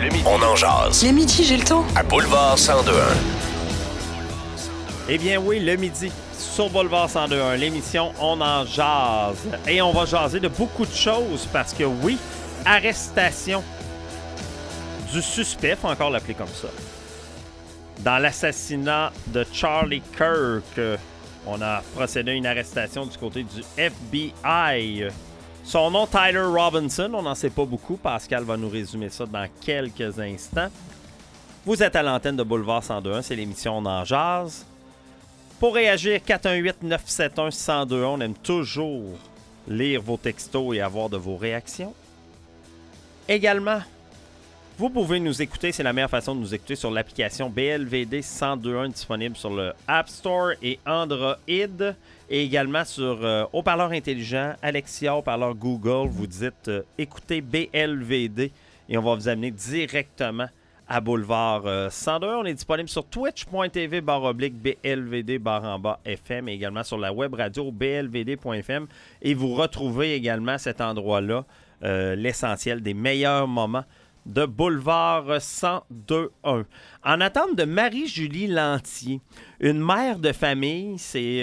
Le midi, on en jase. Le midi, j'ai le temps. À Boulevard 102.1. Eh bien oui, le midi, sur Boulevard 102.1, l'émission On en jase. Et on va jaser de beaucoup de choses parce que oui, arrestation du suspect, faut encore l'appeler comme ça, dans l'assassinat de Charlie Kirk. On a procédé à une arrestation du côté du FBI. Son nom, Tyler Robinson. On n'en sait pas beaucoup. Pascal va nous résumer ça dans quelques instants. Vous êtes à l'antenne de Boulevard 102.1. C'est l'émission On en jase. Pour réagir, 418-971-1021. On aime toujours lire vos textos et avoir de vos réactions. Également, vous pouvez nous écouter, c'est la meilleure façon de nous écouter sur l'application BLVD 1021 disponible sur le App Store et Android et également sur haut-parleur intelligent, Alexia, haut-parleur Google. Vous dites écoutez BLVD et on va vous amener directement à Boulevard 102. On est disponible sur twitch.tv/BLVD/FM et également sur la web radio blvd.fm et vous retrouvez également à cet endroit-là l'essentiel des meilleurs moments de Boulevard 102.1. En attente de Marie-Julie Lantier, une mère de famille,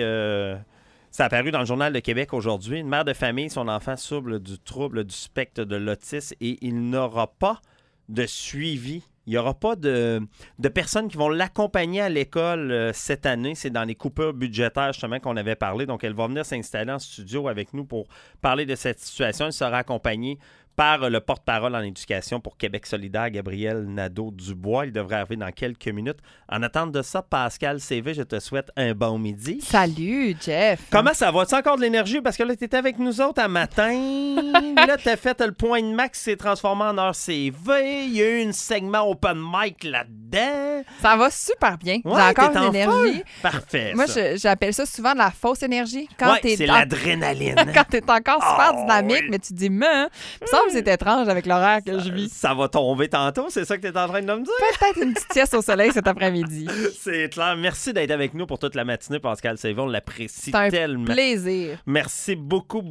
ça a apparu dans le Journal de Québec aujourd'hui, une mère de famille, son enfant souffre du trouble du spectre de l'autisme et il n'aura pas de suivi. Il n'y aura pas de personnes qui vont l'accompagner à l'école cette année. C'est dans les coupures budgétaires justement qu'on avait parlé. Donc, elle va venir s'installer en studio avec nous pour parler de cette situation. Elle sera accompagnée par le porte-parole en éducation pour Québec solidaire, Gabriel Nadeau-Dubois. Il devrait arriver dans quelques minutes. En attente de ça, Pascal CV, je te souhaite un bon midi. Salut, Jeff. Comment ça va? Tu as encore de l'énergie? Parce que là, tu étais avec nous autres un matin. Là, tu as fait le point de max, s'est transformé en heure CV. Il y a eu un segment open mic là-dedans. Ça va super bien. Ouais, j'ai encore t'es de en l'énergie. feu. Parfait. Moi, ça. j'appelle ça souvent de la fausse énergie. Quand Ouais, c'est l'adrénaline. Quand t'es encore super Oh, dynamique, oui. mais tu te dis, mais, il me semble que c'est étrange avec l'horaire que je vis. Ça va tomber tantôt, c'est ça que tu es en train de me dire? Peut-être une petite sieste au soleil cet après-midi. C'est clair. Merci d'être avec nous pour toute la matinée, Pascal Sévon. On l'apprécie C'est un tellement. plaisir. Merci beaucoup.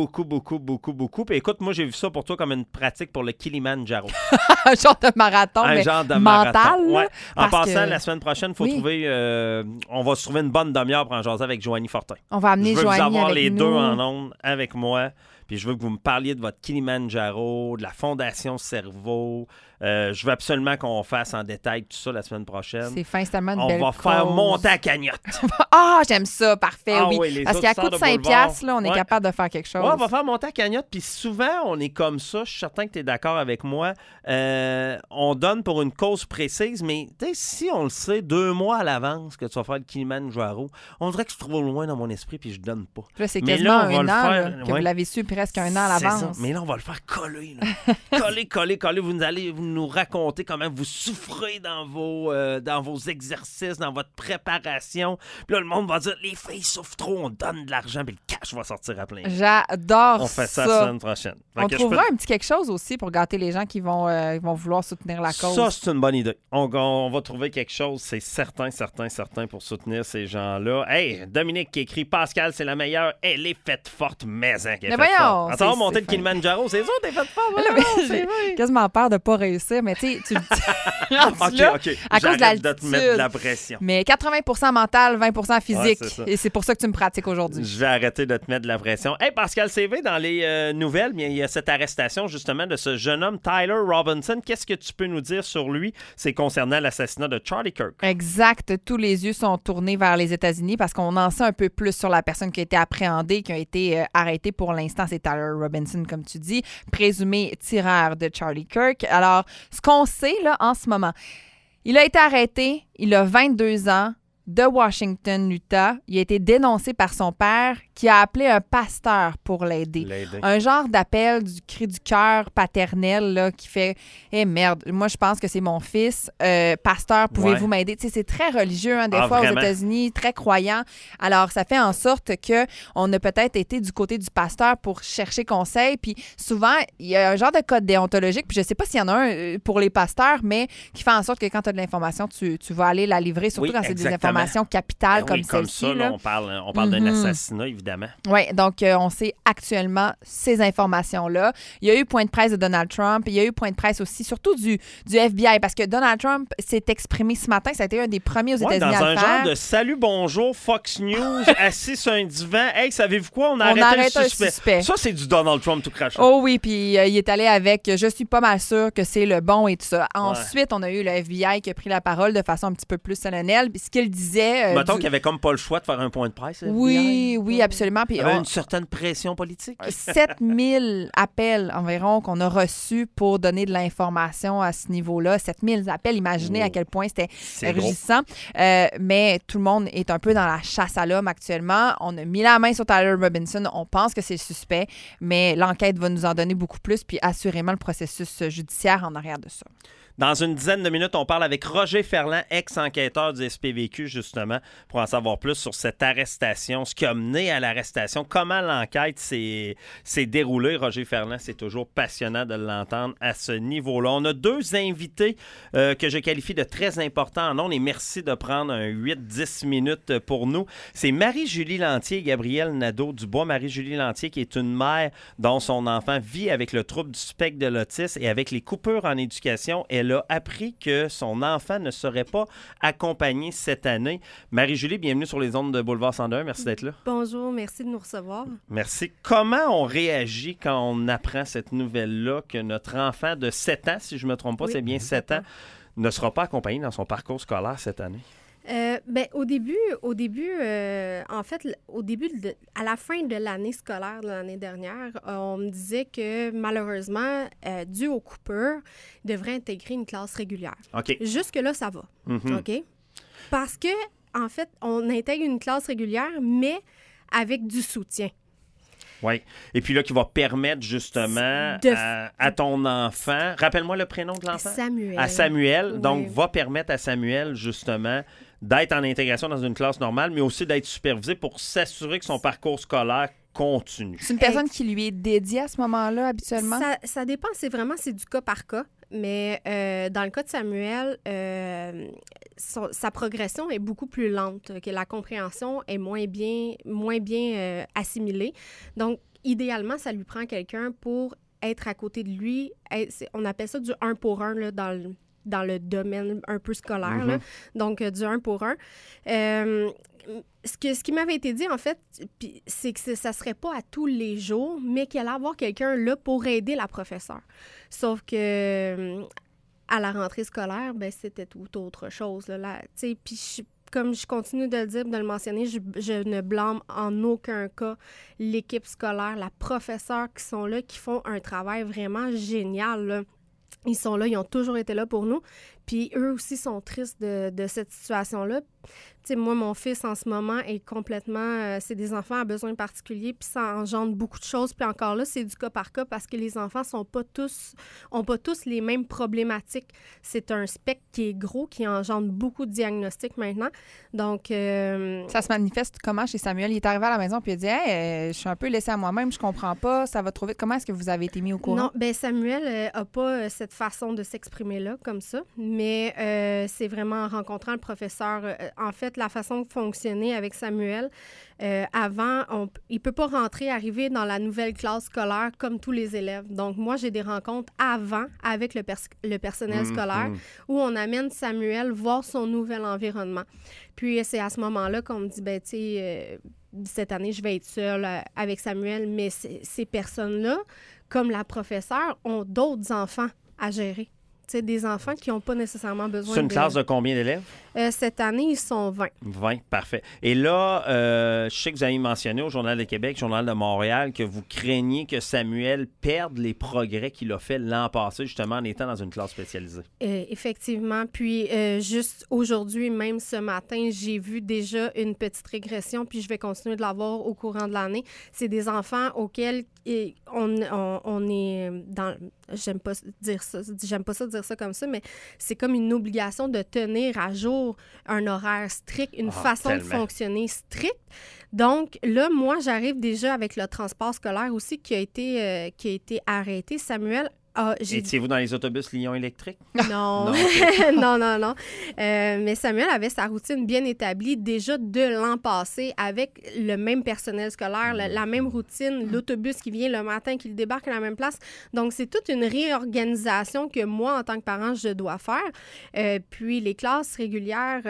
Puis écoute, moi, j'ai vu ça pour toi comme une pratique pour le Kilimanjaro. Un genre de marathon, Un mais genre de mental. marathon. là, Ouais. En parce passant, que la semaine prochaine, faut Oui. trouver. On va se trouver une bonne demi-heure pour en jaser avec Joanie Fortin. on va amener Je veux Joanie vous avoir avec les nous. deux en ondes avec moi. Puis je veux que vous me parliez de votre Kilimanjaro, de la Fondation Cerveau. Je veux absolument qu'on fasse en détail tout ça la semaine prochaine. C'est fin, c'est tellement une On belle va faire cause. monter à cagnotte. Ah, j'aime ça, parfait, Ah oui. oui, les Parce qu'à auditeurs coût de de 5 Boulevard. piastres, là, on est Ouais. capable de faire quelque chose. Ouais, on va faire monter à cagnotte. Puis souvent, on est comme ça. Je suis certain que tu es d'accord avec moi. On donne pour une cause précise, mais si on le sait 2 mois à l'avance que tu vas faire le Kilimanjaro, on dirait que c'est trop loin dans mon esprit puis je donne pas. Puis là, c'est Mais quasiment là, on va un le an faire, là, que ouais. vous l'avez su presque un an à C'est ça. l'avance. Mais là, on va le faire coller. Là. coller. Vous allez nous raconter comment vous souffrez dans vos exercices, dans votre préparation. Puis là, le monde va dire, les filles souffrent trop, on donne de l'argent, puis le cash va sortir à plein. J'adore On fait ça la semaine prochaine. Fait On que je trouvera peux- un petit quelque chose aussi pour gâter les gens qui vont vouloir soutenir la cause. Ça, c'est une bonne idée. On va trouver quelque chose, c'est certain, pour soutenir ces gens-là. Hey, Dominique qui écrit « Pascal, c'est la meilleure. Elle est faite forte, mais hein, qu'elle est Mais faite voyons, forte. » Attends, c'est monter le fin. Kilimanjaro, c'est ça, t'es faite forte. Là, voyons, mais c'est j'ai vrai. quasiment peur de pas réussir, mais tu sais, tu le dis. Rendu là, OK. à cause de J'arrête de te l'altitude. mettre de la pression. Mais 80% mental, 20% physique. Ouais, c'est ça. Et c'est pour ça que tu me pratiques aujourd'hui. Je vais arrêter de te mettre de la pression. Hey, Pascal CV, dans les nouvelles, bien, il y a cette arrestation justement de ce jeune homme, Tyler Robinson. Qu'est-ce que tu peux nous dire sur lui? C'est concernant l'assassinat de Charlie Kirk. Exact. Tous les yeux sont tournés vers les États-Unis parce qu'on en sait un peu plus sur la personne qui a été appréhendée, qui a été arrêtée pour l'instant. C'est Tyler Robinson, comme tu dis, présumé tireur de Charlie Kirk. Alors, ce qu'on sait là en ce moment, il a été arrêté, il a 22 ans, de Washington, Utah. Il a été dénoncé par son père qui a appelé un pasteur pour l'aider. Un genre d'appel du cri du cœur paternel là, qui fait « Eh merde, moi je pense que c'est mon fils. Pasteur, pouvez-vous m'aider? » Tu sais, c'est très religieux des fois vraiment? aux États-Unis, très croyant. Alors, ça fait en sorte qu'on a peut-être été du côté du pasteur pour chercher conseil. Puis souvent, il y a un genre de code déontologique. Puis je sais pas s'il y en a un pour les pasteurs, mais qui fait en sorte que quand tu as de l'information, tu vas aller la livrer, surtout quand c'est des informations information capitale Ben oui, comme comme celle-ci. ça, là, on parle d'un assassinat, évidemment. Oui, donc on sait actuellement ces informations-là. Il y a eu point de presse de Donald Trump. Il y a eu point de presse aussi, surtout du FBI, parce que Donald Trump s'est exprimé ce matin. Ça a été un des premiers aux États-Unis Dans à un le faire. genre de salut, bonjour, Fox News, assis sur un divan. Hey, savez-vous quoi? On a On arrêté arrête le un suspect. suspect. Ça, c'est du Donald Trump tout craché. Oh oui, puis il est allé avec « Je suis pas mal sûr que c'est le bon » et tout ça. Ensuite, on a eu le FBI qui a pris la parole de façon un petit peu plus solennelle. Puis ce qu'il disait... Mettons qu'il n'y avait comme pas le choix de faire un point de presse. le Oui, FBI. oui, absolument. Puis Il y avait une certaine pression politique. 7000 appels environ qu'on a reçus pour donner de l'information à ce niveau-là. 7000 appels, imaginez à quel point c'était rugissant. Mais tout le monde est un peu dans la chasse à l'homme actuellement. On a mis la main sur Tyler Robinson. On pense que c'est le suspect, mais l'enquête va nous en donner beaucoup plus, puis assurément le processus judiciaire en arrière de ça. Dans une dizaine de minutes, on parle avec Roger Ferland, ex-enquêteur du SPVQ, justement, pour en savoir plus sur cette arrestation, ce qui a mené à l'arrestation, comment l'enquête s'est déroulée. Roger Ferland, c'est toujours passionnant de l'entendre à ce niveau-là. On a deux invités que je qualifie de très importants en ondes et merci de prendre un 8-10 minutes pour nous. C'est Marie-Julie Lantier et Gabrielle Nadeau-Dubois. Marie-Julie Lantier, qui est une mère dont son enfant vit avec le trouble du spectre de l'autisme et avec les coupures en éducation. Elle a appris que son enfant ne serait pas accompagné cette année. Marie-Julie, bienvenue sur les ondes de Boulevard 101. Merci d'être là. Bonjour, merci de nous recevoir. Merci. Comment on réagit quand on apprend cette nouvelle-là que notre enfant de 7 ans, si je ne me trompe pas, c'est bien 7 ans, ne sera pas accompagné dans son parcours scolaire cette année? Au début, à la fin de l'année scolaire de l'année dernière, on me disait que malheureusement, dû aux coupures, il devrait intégrer une classe régulière. OK. Jusque-là, ça va. Mm-hmm. OK? Parce que, en fait, on intègre une classe régulière, mais avec du soutien. Oui. Et puis là, qui va permettre justement à ton enfant, rappelle-moi le prénom de l'enfant? Samuel. À Samuel. Oui. Donc, va permettre à Samuel, justement, d'être en intégration dans une classe normale, mais aussi d'être supervisé pour s'assurer que son parcours scolaire continue. C'est une personne qui lui est dédiée à ce moment-là, habituellement? Ça dépend, c'est du cas par cas. Mais dans le cas de Samuel, sa progression est beaucoup plus lente, que la compréhension est moins bien assimilée. Donc, idéalement, ça lui prend quelqu'un pour être à côté de lui. On appelle ça du 1 pour 1 là, dans le domaine un peu scolaire. Là. Donc, du 1 pour 1. Ce qui m'avait été dit, en fait, c'est que ça serait pas à tous les jours, mais qu'il allait avoir quelqu'un là pour aider la professeure. Sauf que à la rentrée scolaire, ben c'était tout autre chose. Puis comme je continue de le dire, de le mentionner, je ne blâme en aucun cas l'équipe scolaire, la professeure qui sont là, qui font un travail vraiment génial, là. Ils sont là, ils ont toujours été là pour nous. Puis eux aussi sont tristes de cette situation-là. Tu sais, moi, mon fils, en ce moment, est complètement... c'est des enfants à besoins particuliers, puis ça engendre beaucoup de choses. Puis encore là, c'est du cas par cas parce que les enfants ont pas tous les mêmes problématiques. C'est un spectre qui est gros, qui engendre beaucoup de diagnostics maintenant. Donc... Ça se manifeste comment chez Samuel? Il est arrivé à la maison puis il a dit « Hey, je suis un peu laissé à moi-même, je comprends pas, ça va trop vite. » Comment est-ce que vous avez été mis au courant? Non, bien, Samuel a pas cette façon de s'exprimer-là, comme ça. Mais c'est vraiment en rencontrant le professeur. En fait, la façon de fonctionner avec Samuel, avant, il ne peut pas arriver dans la nouvelle classe scolaire comme tous les élèves. Donc, moi, j'ai des rencontres avant avec le personnel scolaire où on amène Samuel voir son nouvel environnement. Puis, c'est à ce moment-là qu'on me dit, ben tu sais, cette année, je vais être seule avec Samuel. Mais ces personnes-là, comme la professeure, ont d'autres enfants à gérer. C'est des enfants qui n'ont pas nécessairement besoin de... C'est une classe de combien d'élèves? Cette année, ils sont 20. 20, parfait. Et là, je sais que vous avez mentionné au Journal de Québec, Journal de Montréal, que vous craignez que Samuel perde les progrès qu'il a fait l'an passé, justement, en étant dans une classe spécialisée. Effectivement. Puis, juste aujourd'hui, même ce matin, j'ai vu déjà une petite régression, puis je vais continuer de la voir au courant de l'année. C'est des enfants auxquels on est dans... J'aime pas ça dire ça comme ça, mais c'est comme une obligation de tenir à jour un horaire strict, une façon de fonctionner stricte. Donc, là, moi, j'arrive déjà avec le transport scolaire aussi qui a été arrêté. Samuel Étiez-vous dans les autobus Lyon électriques? Non. Non, ok. non. Mais Samuel avait sa routine bien établie déjà de l'an passé avec le même personnel scolaire, la même routine, l'autobus qui vient le matin, qui le débarque à la même place. Donc, c'est toute une réorganisation que moi, en tant que parent, je dois faire. Puis, les classes régulières,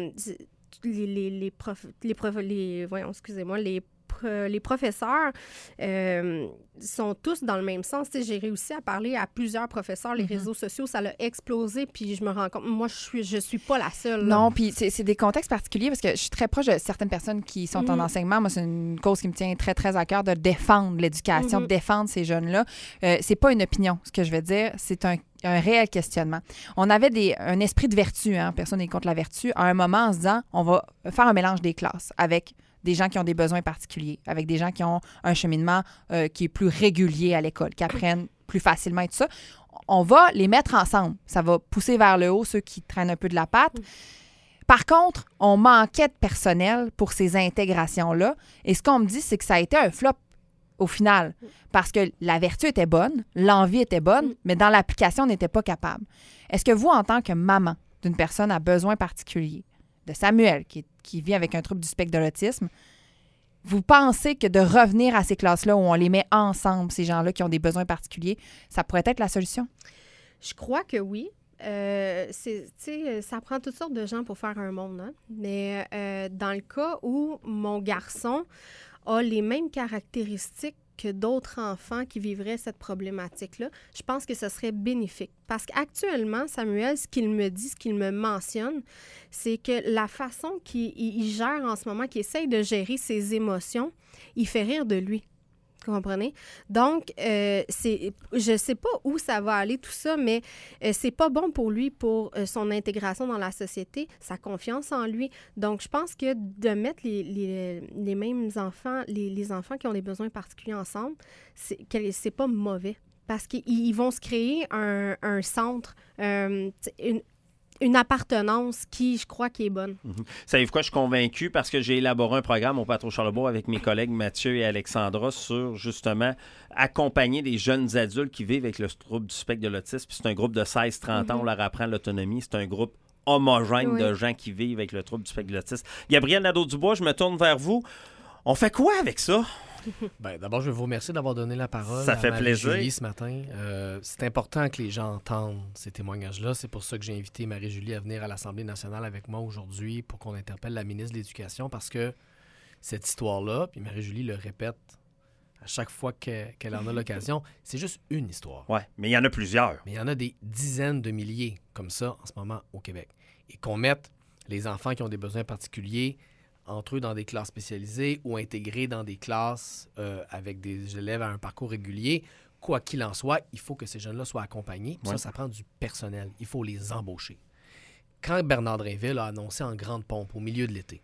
les professeurs sont tous dans le même sens. Tu sais, j'ai réussi à parler à plusieurs professeurs. Les réseaux sociaux, ça l'a explosé. Puis je me rends compte, moi, je suis pas la seule. Là. Non, puis c'est des contextes particuliers parce que je suis très proche de certaines personnes qui sont en enseignement. Moi, c'est une cause qui me tient très, très à cœur de défendre l'éducation, de défendre ces jeunes-là. C'est pas une opinion, ce que je vais dire. C'est un réel questionnement. On avait un esprit de vertu, hein, personne n'est contre la vertu, à un moment en se disant, on va faire un mélange des classes avec des gens qui ont des besoins particuliers, avec des gens qui ont un cheminement qui est plus régulier à l'école, qui apprennent plus facilement et tout ça. On va les mettre ensemble. Ça va pousser vers le haut ceux qui traînent un peu de la patte. Par contre, on manquait de personnel pour ces intégrations-là. Et ce qu'on me dit, c'est que ça a été un flop au final, parce que la vertu était bonne, l'envie était bonne, mais dans l'application, on n'était pas capable. Est-ce que vous, en tant que maman d'une personne à besoins particuliers, de Samuel, qui vit avec un trouble du spectre de l'autisme, vous pensez que de revenir à ces classes-là où on les met ensemble, ces gens-là qui ont des besoins particuliers, ça pourrait être la solution? Je crois que oui. Ça prend toutes sortes de gens pour faire un monde. Hein? Mais dans le cas où mon garçon a les mêmes caractéristiques que d'autres enfants qui vivraient cette problématique-là, je pense que ce serait bénéfique. Parce qu'actuellement, Samuel, ce qu'il me dit, ce qu'il me mentionne, c'est que la façon qu'il gère en ce moment, qu'il essaye de gérer ses émotions, il fait rire de lui. Vous comprenez? Donc, je sais pas où ça va aller tout ça, mais c'est pas bon pour lui, pour son intégration dans la société, sa confiance en lui. Donc, je pense que de mettre les mêmes enfants, les enfants qui ont des besoins particuliers ensemble, c'est pas mauvais. Parce qu'ils vont se créer un centre, une appartenance qui, je crois, qui est bonne. Savez-vous quoi? Je suis convaincu parce que j'ai élaboré un programme au Patro Charlebourg avec mes collègues Mathieu et Alexandra sur, justement, accompagner des jeunes adultes qui vivent avec le trouble du spectre de l'autisme. Puis c'est un groupe de 16-30 ans, on leur apprend l'autonomie. C'est un groupe homogène de gens qui vivent avec le trouble du spectre de l'autisme. Gabrielle Nadeau-Dubois, je me tourne vers vous. On fait quoi avec ça? Bien, d'abord, je veux vous remercier d'avoir donné la parole ça fait à plaisir. Marie-Julie ce matin. C'est important que les gens entendent ces témoignages-là. C'est pour ça que j'ai invité Marie-Julie à venir à l'Assemblée nationale avec moi aujourd'hui pour qu'on interpelle la ministre de l'Éducation parce que cette histoire-là, puis Marie-Julie le répète à chaque fois qu'elle en a l'occasion, c'est juste une histoire. Oui, mais il y en a plusieurs. Mais il y en a des dizaines de milliers comme ça en ce moment au Québec. Et qu'on mette les enfants qui ont des besoins particuliers entre eux dans des classes spécialisées ou intégrés dans des classes avec des élèves à un parcours régulier, quoi qu'il en soit, il faut que ces jeunes-là soient accompagnés. Ouais. Ça prend du personnel. Il faut les embaucher. Quand Bernard Drinville a annoncé en grande pompe au milieu de l'été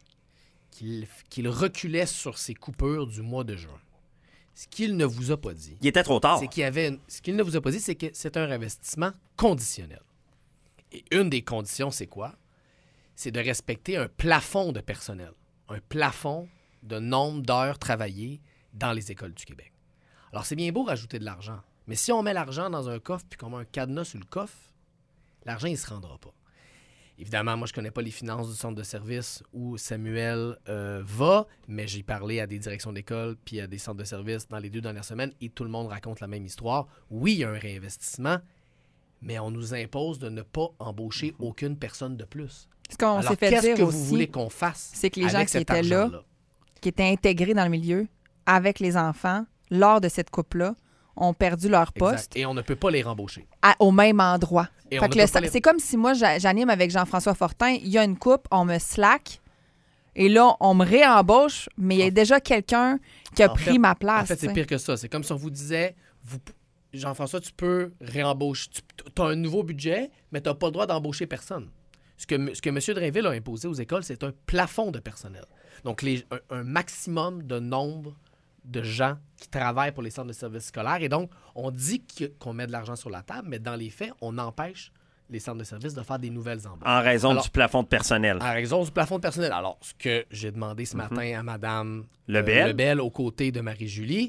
qu'il reculait sur ses coupures du mois de juin, ce qu'il ne vous a pas dit... Il était trop tard. Ce qu'il ne vous a pas dit, c'est que c'est un investissement conditionnel. Et une des conditions, c'est quoi? C'est de respecter un plafond de personnel. Un plafond de nombre d'heures travaillées dans les écoles du Québec. Alors, c'est bien beau rajouter de l'argent, mais si on met l'argent dans un coffre puis qu'on met un cadenas sur le coffre, l'argent, il ne se rendra pas. Évidemment, moi, je ne connais pas les finances du centre de service où Samuel va, mais j'ai parlé à des directions d'école puis à des centres de service dans les 2 dernières semaines et tout le monde raconte la même histoire. Oui, il y a un réinvestissement, mais on nous impose de ne pas embaucher aucune personne de plus. Ce qu'on Alors, s'est fait qu'est-ce dire que aussi, vous voulez qu'on fasse? C'est que les gens qui étaient argent-là? là, qui étaient intégrés dans le milieu avec les enfants, lors de cette coupe-là, ont perdu leur poste. Exact. Et on ne peut pas les rembaucher. Au même endroit. Et Fait que c'est comme si moi, j'anime avec Jean-François Fortin, il y a une coupe, on me slack, et là, on me réembauche, mais il y a déjà quelqu'un qui a pris ma place. En fait, c'est pire que ça. C'est comme si on vous disait, Jean-François, tu peux réembaucher. Tu as un nouveau budget, mais tu n'as pas le droit d'embaucher personne. Ce que M. Drainville a imposé aux écoles, c'est un plafond de personnel. Donc, un maximum de nombre de gens qui travaillent pour les centres de services scolaires. Et donc, on dit qu'on met de l'argent sur la table, mais dans les faits, on empêche les centres de services de faire des nouvelles embauches. En raison du plafond de personnel. En raison du plafond de personnel. Alors, ce que j'ai demandé ce matin à Mme Lebel aux côtés de Marie-Julie,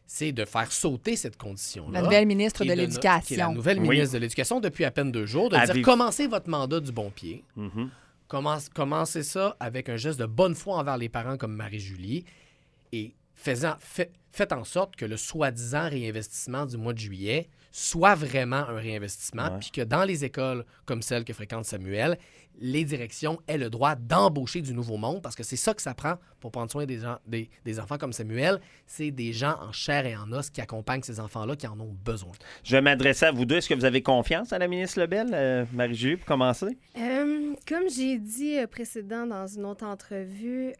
c'est de faire sauter cette condition-là. La nouvelle ministre qui de est l'Éducation. qui est la nouvelle ministre de l'Éducation depuis à peine 2 jours, de dire commencez votre mandat du bon pied. Commencez ça avec un geste de bonne foi envers les parents comme Marie-Julie et faites en sorte que le soi-disant réinvestissement du mois de juillet soit vraiment un réinvestissement, puis que dans les écoles comme celle que fréquente Samuel, les directions aient le droit d'embaucher du nouveau monde, parce que c'est ça que ça prend pour prendre soin des enfants comme Samuel. C'est des gens en chair et en os qui accompagnent ces enfants-là qui en ont besoin. Je vais m'adresser à vous deux. Est-ce que vous avez confiance à la ministre Lebel, Marie-Julie, pour commencer? Comme j'ai dit précédemment dans une autre entrevue,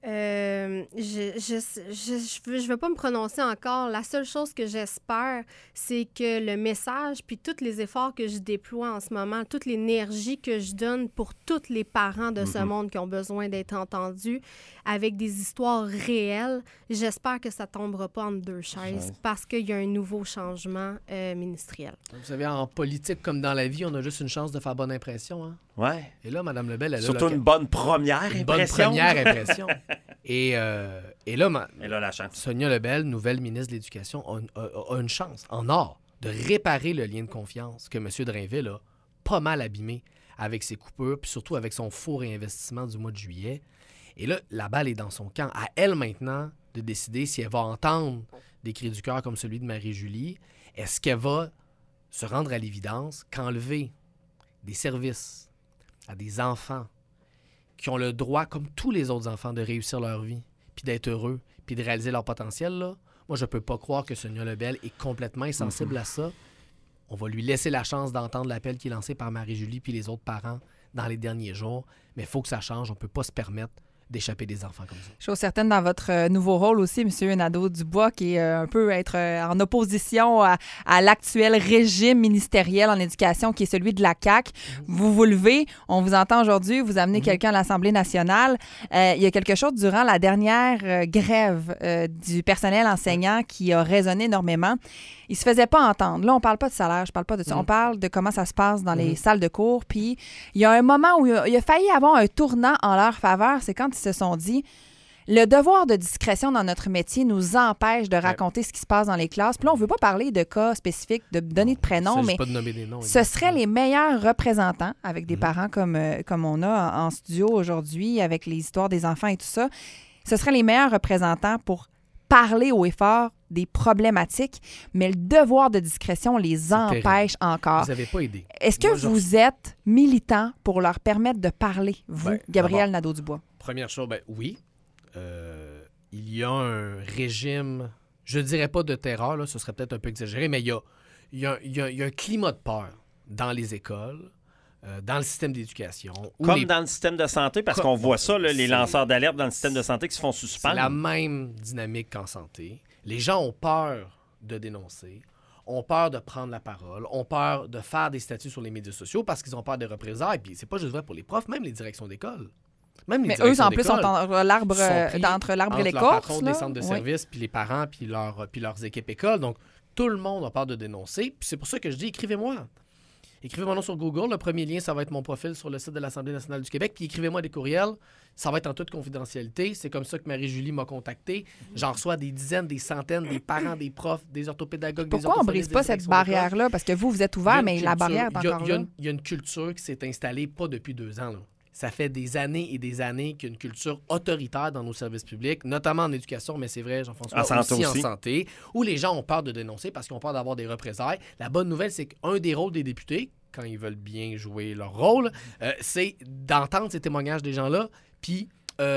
je veux pas me prononcer encore. La seule chose que j'espère, c'est que le message, puis tous les efforts que je déploie en ce moment, toute l'énergie que je donne pour tous les parents de ce monde qui ont besoin d'être entendus, avec des histoires réelles, j'espère que ça tombera pas entre deux chaises parce qu'il y a un nouveau changement ministériel. Vous savez, en politique comme dans la vie, on a juste une chance de faire bonne impression. Hein? Ouais. Et là, Mme Lebel, elle a surtout une bonne première impression. Bonne première impression. Et là, la chance. Sonia Lebel, nouvelle ministre de l'Éducation, a une chance en or de réparer le lien de confiance que M. Drainville a pas mal abîmé avec ses coupures, puis surtout avec son faux réinvestissement du mois de juillet. Et là, la balle est dans son camp. À elle maintenant de décider si elle va entendre des cris du cœur comme celui de Marie-Julie. Est-ce qu'elle va se rendre à l'évidence qu'enlever des services à des enfants qui ont le droit, comme tous les autres enfants, de réussir leur vie, puis d'être heureux, puis de réaliser leur potentiel, là, moi, je peux pas croire que Sonia Lebel est complètement insensible à ça. On va lui laisser la chance d'entendre l'appel qui est lancé par Marie-Julie puis les autres parents dans les derniers jours. Mais il faut que ça change. On peut pas se permettre d'échapper des enfants comme ça. Chose certaine, dans votre nouveau rôle aussi, M. Nadeau-Dubois, qui est un peu être en opposition à l'actuel régime ministériel en éducation, qui est celui de la CAQ. Vous vous levez, on vous entend aujourd'hui, vous amenez quelqu'un à l'Assemblée nationale. Il y a quelque chose durant la dernière grève du personnel enseignant qui a résonné énormément. Il se faisait pas entendre. Là, on parle pas de salaire, je parle pas de ça. On parle de comment ça se passe dans les salles de cours. Puis, il y a un moment où il a failli avoir un tournant en leur faveur. C'est quand ils se sont dit, le devoir de discrétion dans notre métier nous empêche de raconter ce qui se passe dans les classes. Puis là, on veut pas parler de cas spécifiques, de donner de prénoms, mais pas de nommer des noms, ce seraient les meilleurs représentants, avec des parents comme on a en studio aujourd'hui, avec les histoires des enfants et tout ça. Ce seraient les meilleurs représentants pour parler haut et fort des problématiques, mais le devoir de discrétion les empêche encore. Vous n'avez pas aidé. Est-ce que vous êtes militant pour leur permettre de parler, vous, Gabriel Nadeau-Dubois? Première chose, oui. Il y a un régime, je dirais pas de terreur, là, ce serait peut-être un peu exagéré, mais il y a un climat de peur dans les écoles, dans le système d'éducation. Comme dans le système de santé, parce qu'on voit ça, là, les lanceurs d'alerte dans le système de santé qui se font suspendre. C'est la même dynamique qu'en santé. Les gens ont peur de dénoncer, ont peur de prendre la parole, ont peur de faire des statuts sur les médias sociaux parce qu'ils ont peur des représailles. Puis c'est pas juste vrai pour les profs, même les directions d'école. Mais eux, en plus, sont entre l'arbre et l'écorce. La patronne des centres de services, puis les parents, puis leurs équipes écoles. Donc, tout le monde a peur de dénoncer. Puis c'est pour ça que je dis, écrivez-moi. Écrivez mon nom sur Google. Le premier lien, ça va être mon profil sur le site de l'Assemblée nationale du Québec. Puis écrivez-moi des courriels. Ça va être en toute confidentialité. C'est comme ça que Marie-Julie m'a contacté. J'en reçois des dizaines, des centaines, des parents, des profs, des orthopédagogues, des Pourquoi on ne brise pas cette barrière-là? Parce que vous êtes ouvert, mais la barrière est encore là. Il y a une culture qui s'est installée pas depuis 2 ans, là. Ça fait des années et des années qu'il y a une culture autoritaire dans nos services publics, notamment en éducation, mais c'est vrai, Jean-François, aussi en santé, où les gens ont peur de dénoncer parce qu'ils ont peur d'avoir des représailles. La bonne nouvelle, c'est qu'un des rôles des députés, quand ils veulent bien jouer leur rôle, c'est d'entendre ces témoignages des gens-là, puis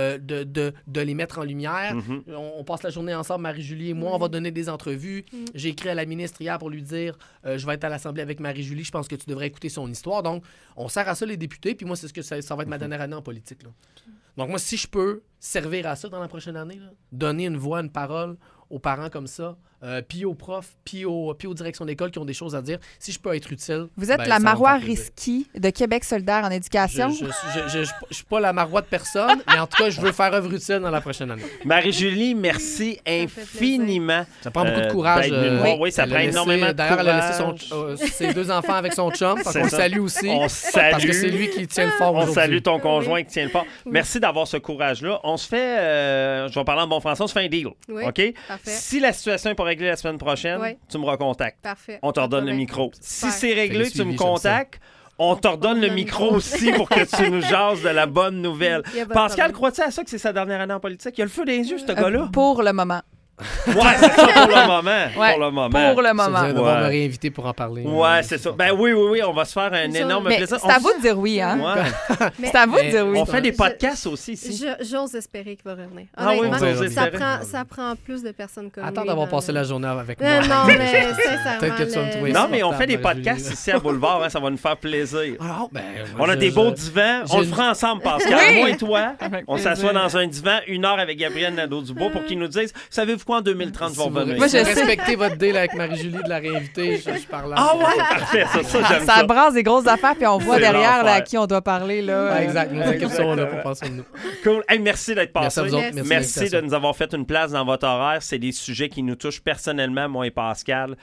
de les mettre en lumière. On passe la journée ensemble, Marie-Julie et moi, on va donner des entrevues. J'ai écrit à la ministre hier pour lui dire je vais être à l'Assemblée avec Marie-Julie, je pense que tu devrais écouter son histoire. Donc, on sert à ça les députés, puis moi, c'est ce que ça va être ma dernière année en politique, là. Donc, moi, si je peux servir à ça dans la prochaine année, là, donner une voix, une parole aux parents comme ça, puis aux profs, puis aux directions d'école qui ont des choses à dire, si je peux être utile... Vous êtes la Marois Risky de Québec solidaire en éducation? Je suis pas la Marois de personne, mais en tout cas, je veux faire œuvre utile dans la prochaine année. Marie-Julie, merci infiniment. Ça prend beaucoup de courage. Oui, ça prend énormément de courage. D'ailleurs, elle a laissé ses 2 enfants avec son chum, parce qu'on le salue aussi. On salue. Parce que c'est lui qui tient le fort aujourd'hui. On salue ton conjoint qui tient le fort. Merci d'avoir ce courage-là. On se fait, je vais parler en bon français, on se fait un deal. Oui, OK? Parfait. Si la situation n'est pas réglée la semaine prochaine, Oui. tu me recontactes. Parfait. On te redonne le Parfait. micro. Si Super. c'est réglé, Fais tu le me suivi, j'aime ça. contactes. On te redonne le micro aussi pour que tu nous jases de la bonne nouvelle. Il y a pas de Pascal, problème. crois-tu à ça que c'est sa dernière année en politique? Il a le feu des yeux, ce gars-là. Pour le moment. Ouais, c'est ça pour le moment. Ouais, Pour le moment. Pour le Ça, vous moment. allez devoir Ouais. me réinviter pour en parler. Ouais, c'est ça. Ben oui, on va se faire un énorme Mais plaisir. c'est à vous de dire oui, hein? Ouais. C'est à vous de dire oui. On fait des Je- podcasts aussi ici. J'ose espérer qu'il va revenir. Ah oui, Honnêtement, vous osez ça espérer. ça prend plus de personnes comme lui. Attends d'avoir dans- passé la journée avec moi. Non, mais sincèrement. Peut-être que tu vas me trouver Non, mais on fait des Marie-Julie, podcasts là. ici à Boulevard, hein, ça va nous faire plaisir. Ah, ben, On a des beaux divans. On le fera ensemble, Pascal. Oui. Moi et toi. Avec On plaisir. s'assoit dans un divan, 1 heure avec Gabriel Nadeau-Dubois pour qu'il nous dise savez-vous quoi, en 2030, je vais revenir. Moi, je sais. Respectez votre deal avec Marie-Julie de la réinviter. Je parle Ah ouais, parfait. Ça, j'aime Ça ça. brasse des grosses affaires, puis on voit C'est derrière là, l'enfer. à qui on doit parler. Là. Ouais, exact. Nos équipes sont là pour penser de nous. Cool. Hey, merci d'être Merci passé. à vous autres. Merci. Merci de l'invitation. nous avoir fait une place dans votre horaire. C'est des sujets qui nous touchent personnellement, moi et Pascal.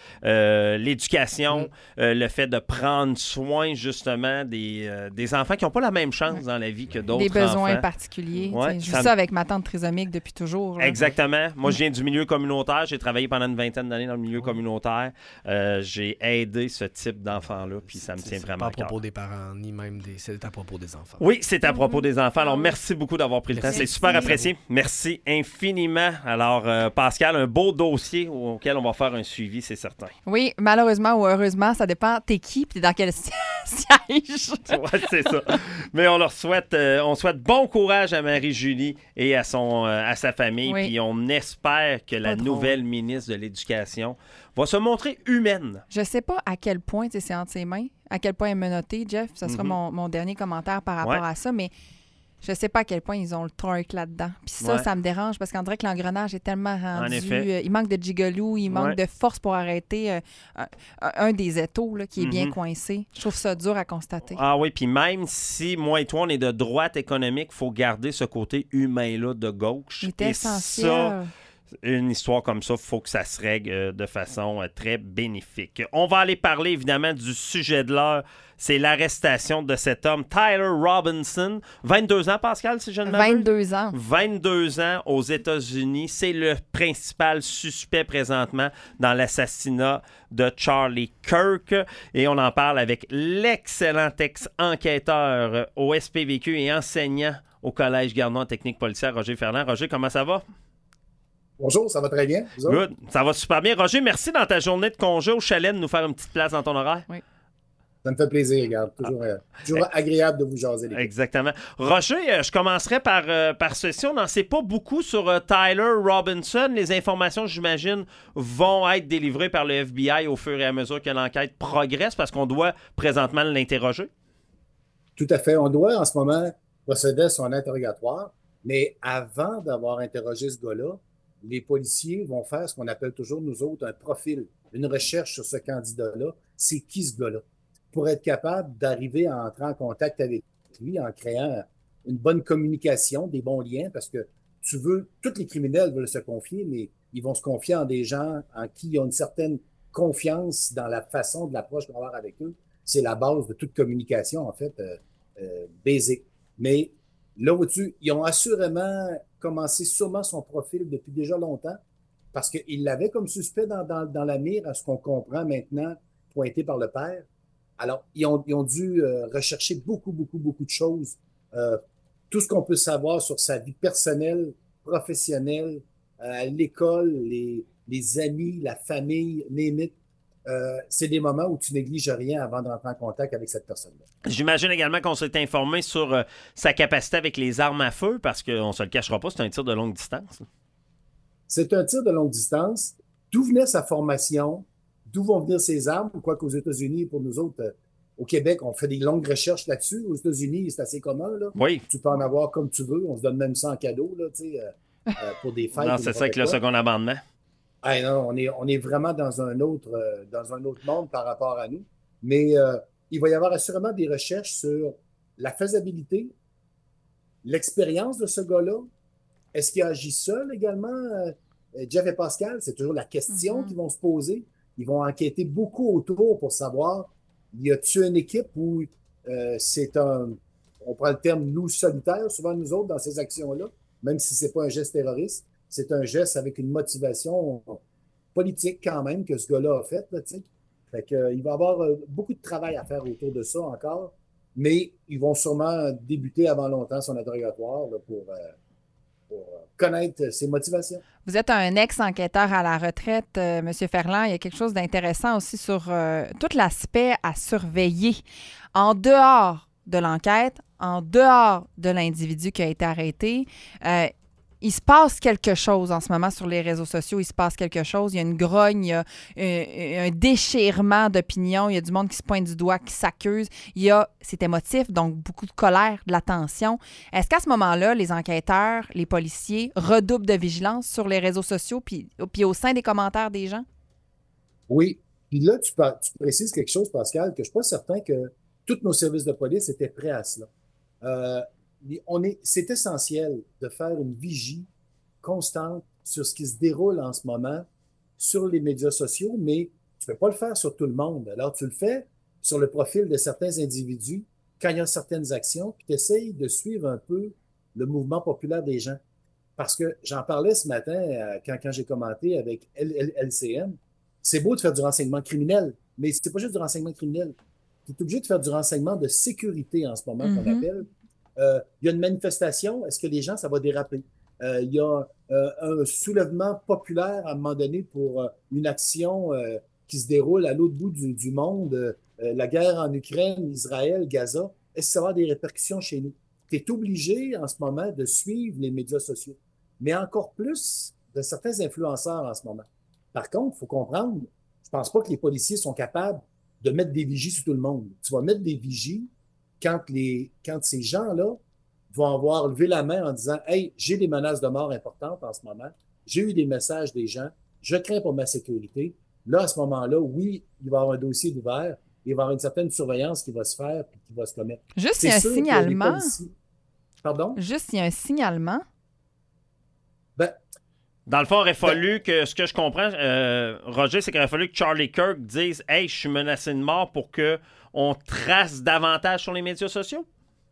L'éducation, le fait de prendre soin justement des enfants qui n'ont pas la même chance dans la vie que d'autres Des besoins enfants. particuliers. Ouais, Tu sais, je ça vis me- ça avec ma tante trisomique depuis toujours. là. Exactement. Moi, je viens du milieu communautaire. J'ai travaillé pendant une vingtaine d'années dans le milieu communautaire. J'ai aidé ce type d'enfants-là, puis ça me tient C'est vraiment pas à à cœur. propos des parents, ni même des. C'est à propos des enfants. Oui, c'est à propos des enfants. Alors, merci beaucoup d'avoir pris le temps. Merci. C'est super apprécié. Merci infiniment. Alors, Pascal, un beau dossier auquel on va faire un suivi, c'est certain. Oui, malheureusement ou heureusement, ça dépend. T'es qui, puis t'es dans quel siège. Ouais, c'est ça. Mais on leur souhaite, on souhaite bon courage à Marie-Julie et à sa famille. Oui. Puis on espère que la Pas drôle. nouvelle ministre de l'Éducation va se montrer humaine. Je sais pas à quel point tu sais, c'est entre ses mains, à quel point elle est menottée, Jeff. Ça sera mon dernier commentaire par rapport Ouais. à ça, mais je sais pas à quel point ils ont le truc là-dedans. Puis ça, Ouais. ça me dérange parce qu'on dirait que l'engrenage est tellement rendu. effet. Il manque de gigolou, il manque Ouais. de force pour arrêter un des étaux là, qui est bien Mhm. coincé. Je trouve ça dur à constater. Ah oui, puis même si moi et toi, on est de droite économique, il faut garder ce côté humain-là de gauche. Il est Et essentiel. ça, une histoire comme ça, il faut que ça se règle de façon très bénéfique. On va aller parler évidemment du sujet de l'heure. C'est l'arrestation de cet homme, Tyler Robinson. 22 ans, Pascal, si je ne m'abuse. 22 ans. 22 ans aux États-Unis. C'est le principal suspect présentement dans l'assassinat de Charlie Kirk. Et on en parle avec l'excellent ex-enquêteur au SPVQ et enseignant au Collège Gardner en technique policière, Roger Ferland. Roger, comment ça va? Bonjour, ça va très bien. Vous autres? Good. Ça va super bien. Roger, merci dans ta journée de congé au chalet de nous faire une petite place dans ton horaire. Ça me fait plaisir, regarde. Toujours agréable de vous jaser. Les gars. Exactement. Roger, je commencerai par ceci. On n'en sait pas beaucoup sur Tyler Robinson. Les informations, j'imagine, vont être délivrées par le FBI au fur et à mesure que l'enquête progresse parce qu'on doit présentement l'interroger. Tout à fait. On doit en ce moment procéder à son interrogatoire, mais avant d'avoir interrogé ce gars-là, les policiers vont faire ce qu'on appelle toujours, nous autres, un profil, une recherche sur ce candidat-là. C'est qui ce gars-là? Pour être capable d'arriver à entrer en contact avec lui en créant une bonne communication, des bons liens, parce que tous les criminels veulent se confier, mais ils vont se confier en des gens en qui ils ont une certaine confiance dans la façon de l'approche qu'on va avoir avec eux. C'est la base de toute communication, en fait, basic. Mais là au-dessus, ils ont assurément commencé sûrement son profil depuis déjà longtemps, parce qu'ils l'avaient comme suspect dans la mire, à ce qu'on comprend maintenant, pointé par le père. Alors, ils ont dû rechercher beaucoup de choses. Tout ce qu'on peut savoir sur sa vie personnelle, professionnelle, l'école, les amis, la famille, name it. C'est des moments où tu négliges rien avant d'entrer en contact avec cette personne-là. J'imagine également qu'on s'est informé sur sa capacité avec les armes à feu parce qu'on ne se le cachera pas, c'est un tir de longue distance. C'est un tir de longue distance. D'où venait sa formation? D'où vont venir ses armes? Quoi qu'aux États-Unis, pour nous autres, au Québec, on fait des longues recherches là-dessus. Aux États-Unis, c'est assez commun, là. Oui. Tu peux en avoir comme tu veux. On se donne même ça en cadeau, là, tu sais, pour des fêtes. Non, ou c'est ça n'importe avec le quoi. second amendement. Ah, non, on est vraiment dans un autre monde par rapport à nous. Mais il va y avoir assurément des recherches sur la faisabilité, l'expérience de ce gars-là. Est-ce qu'il agit seul également? Jeff et Pascal, c'est toujours la question qu'ils vont se poser. Ils vont enquêter beaucoup autour pour savoir, y a-t-il une équipe où on prend le terme nous solitaire, souvent nous autres, dans ces actions-là, même si c'est pas un geste terroriste. c'est un geste avec une motivation politique quand même que ce gars-là a fait, là, tu sais. Fait que, il va y avoir beaucoup de travail à faire autour de ça encore, mais ils vont sûrement débuter avant longtemps son interrogatoire là, pour connaître ses motivations. Vous êtes un ex-enquêteur à la retraite, M. Ferland. Il y a quelque chose d'intéressant aussi sur tout l'aspect à surveiller en dehors de l'enquête, en dehors de l'individu qui a été arrêté. Il se passe quelque chose en ce moment sur les réseaux sociaux. Il se passe quelque chose. Il y a une grogne, il y a un déchirement d'opinion. Il y a du monde qui se pointe du doigt, qui s'accuse. C'est émotif, donc beaucoup de colère, de la tension. Est-ce qu'à ce moment-là, les enquêteurs, les policiers redoublent de vigilance sur les réseaux sociaux puis au sein des commentaires des gens? Oui. Puis là, tu précises quelque chose, Pascal, que je ne suis pas certain que tous nos services de police étaient prêts à cela. C'est essentiel de faire une vigie constante sur ce qui se déroule en ce moment sur les médias sociaux, mais tu ne peux pas le faire sur tout le monde. Alors, tu le fais sur le profil de certains individus quand il y a certaines actions, puis tu essayes de suivre un peu le mouvement populaire des gens. Parce que j'en parlais ce matin quand j'ai commenté avec LCN. C'est beau de faire du renseignement criminel, mais c'est pas juste du renseignement criminel. Tu es obligé de faire du renseignement de sécurité en ce moment qu'on appelle. Il y a une manifestation, est-ce que les gens, ça va déraper? Il y a un soulèvement populaire à un moment donné pour une action qui se déroule à l'autre bout du monde, la guerre en Ukraine, Israël, Gaza. Est-ce que ça va avoir des répercussions chez nous? Tu es obligé en ce moment de suivre les médias sociaux, mais encore plus de certains influenceurs en ce moment. Par contre, il faut comprendre, je pense pas que les policiers sont capables de mettre des vigies sur tout le monde. Tu vas mettre des vigies quand ces gens-là vont avoir levé la main en disant « Hey, j'ai des menaces de mort importantes en ce moment, j'ai eu des messages des gens, je crains pour ma sécurité. » Là, à ce moment-là, oui, il va y avoir un dossier ouvert, il va y avoir une certaine surveillance qui va se faire et qui va se commettre. Juste s'il y a un signalement. Pardon? Juste s'il y a un signalement. Ben, dans le fond, il aurait fallu que, ce que je comprends, Roger, c'est qu'il aurait fallu que Charlie Kirk dise « Hey, je suis menacé de mort » pour qu'on trace davantage sur les médias sociaux?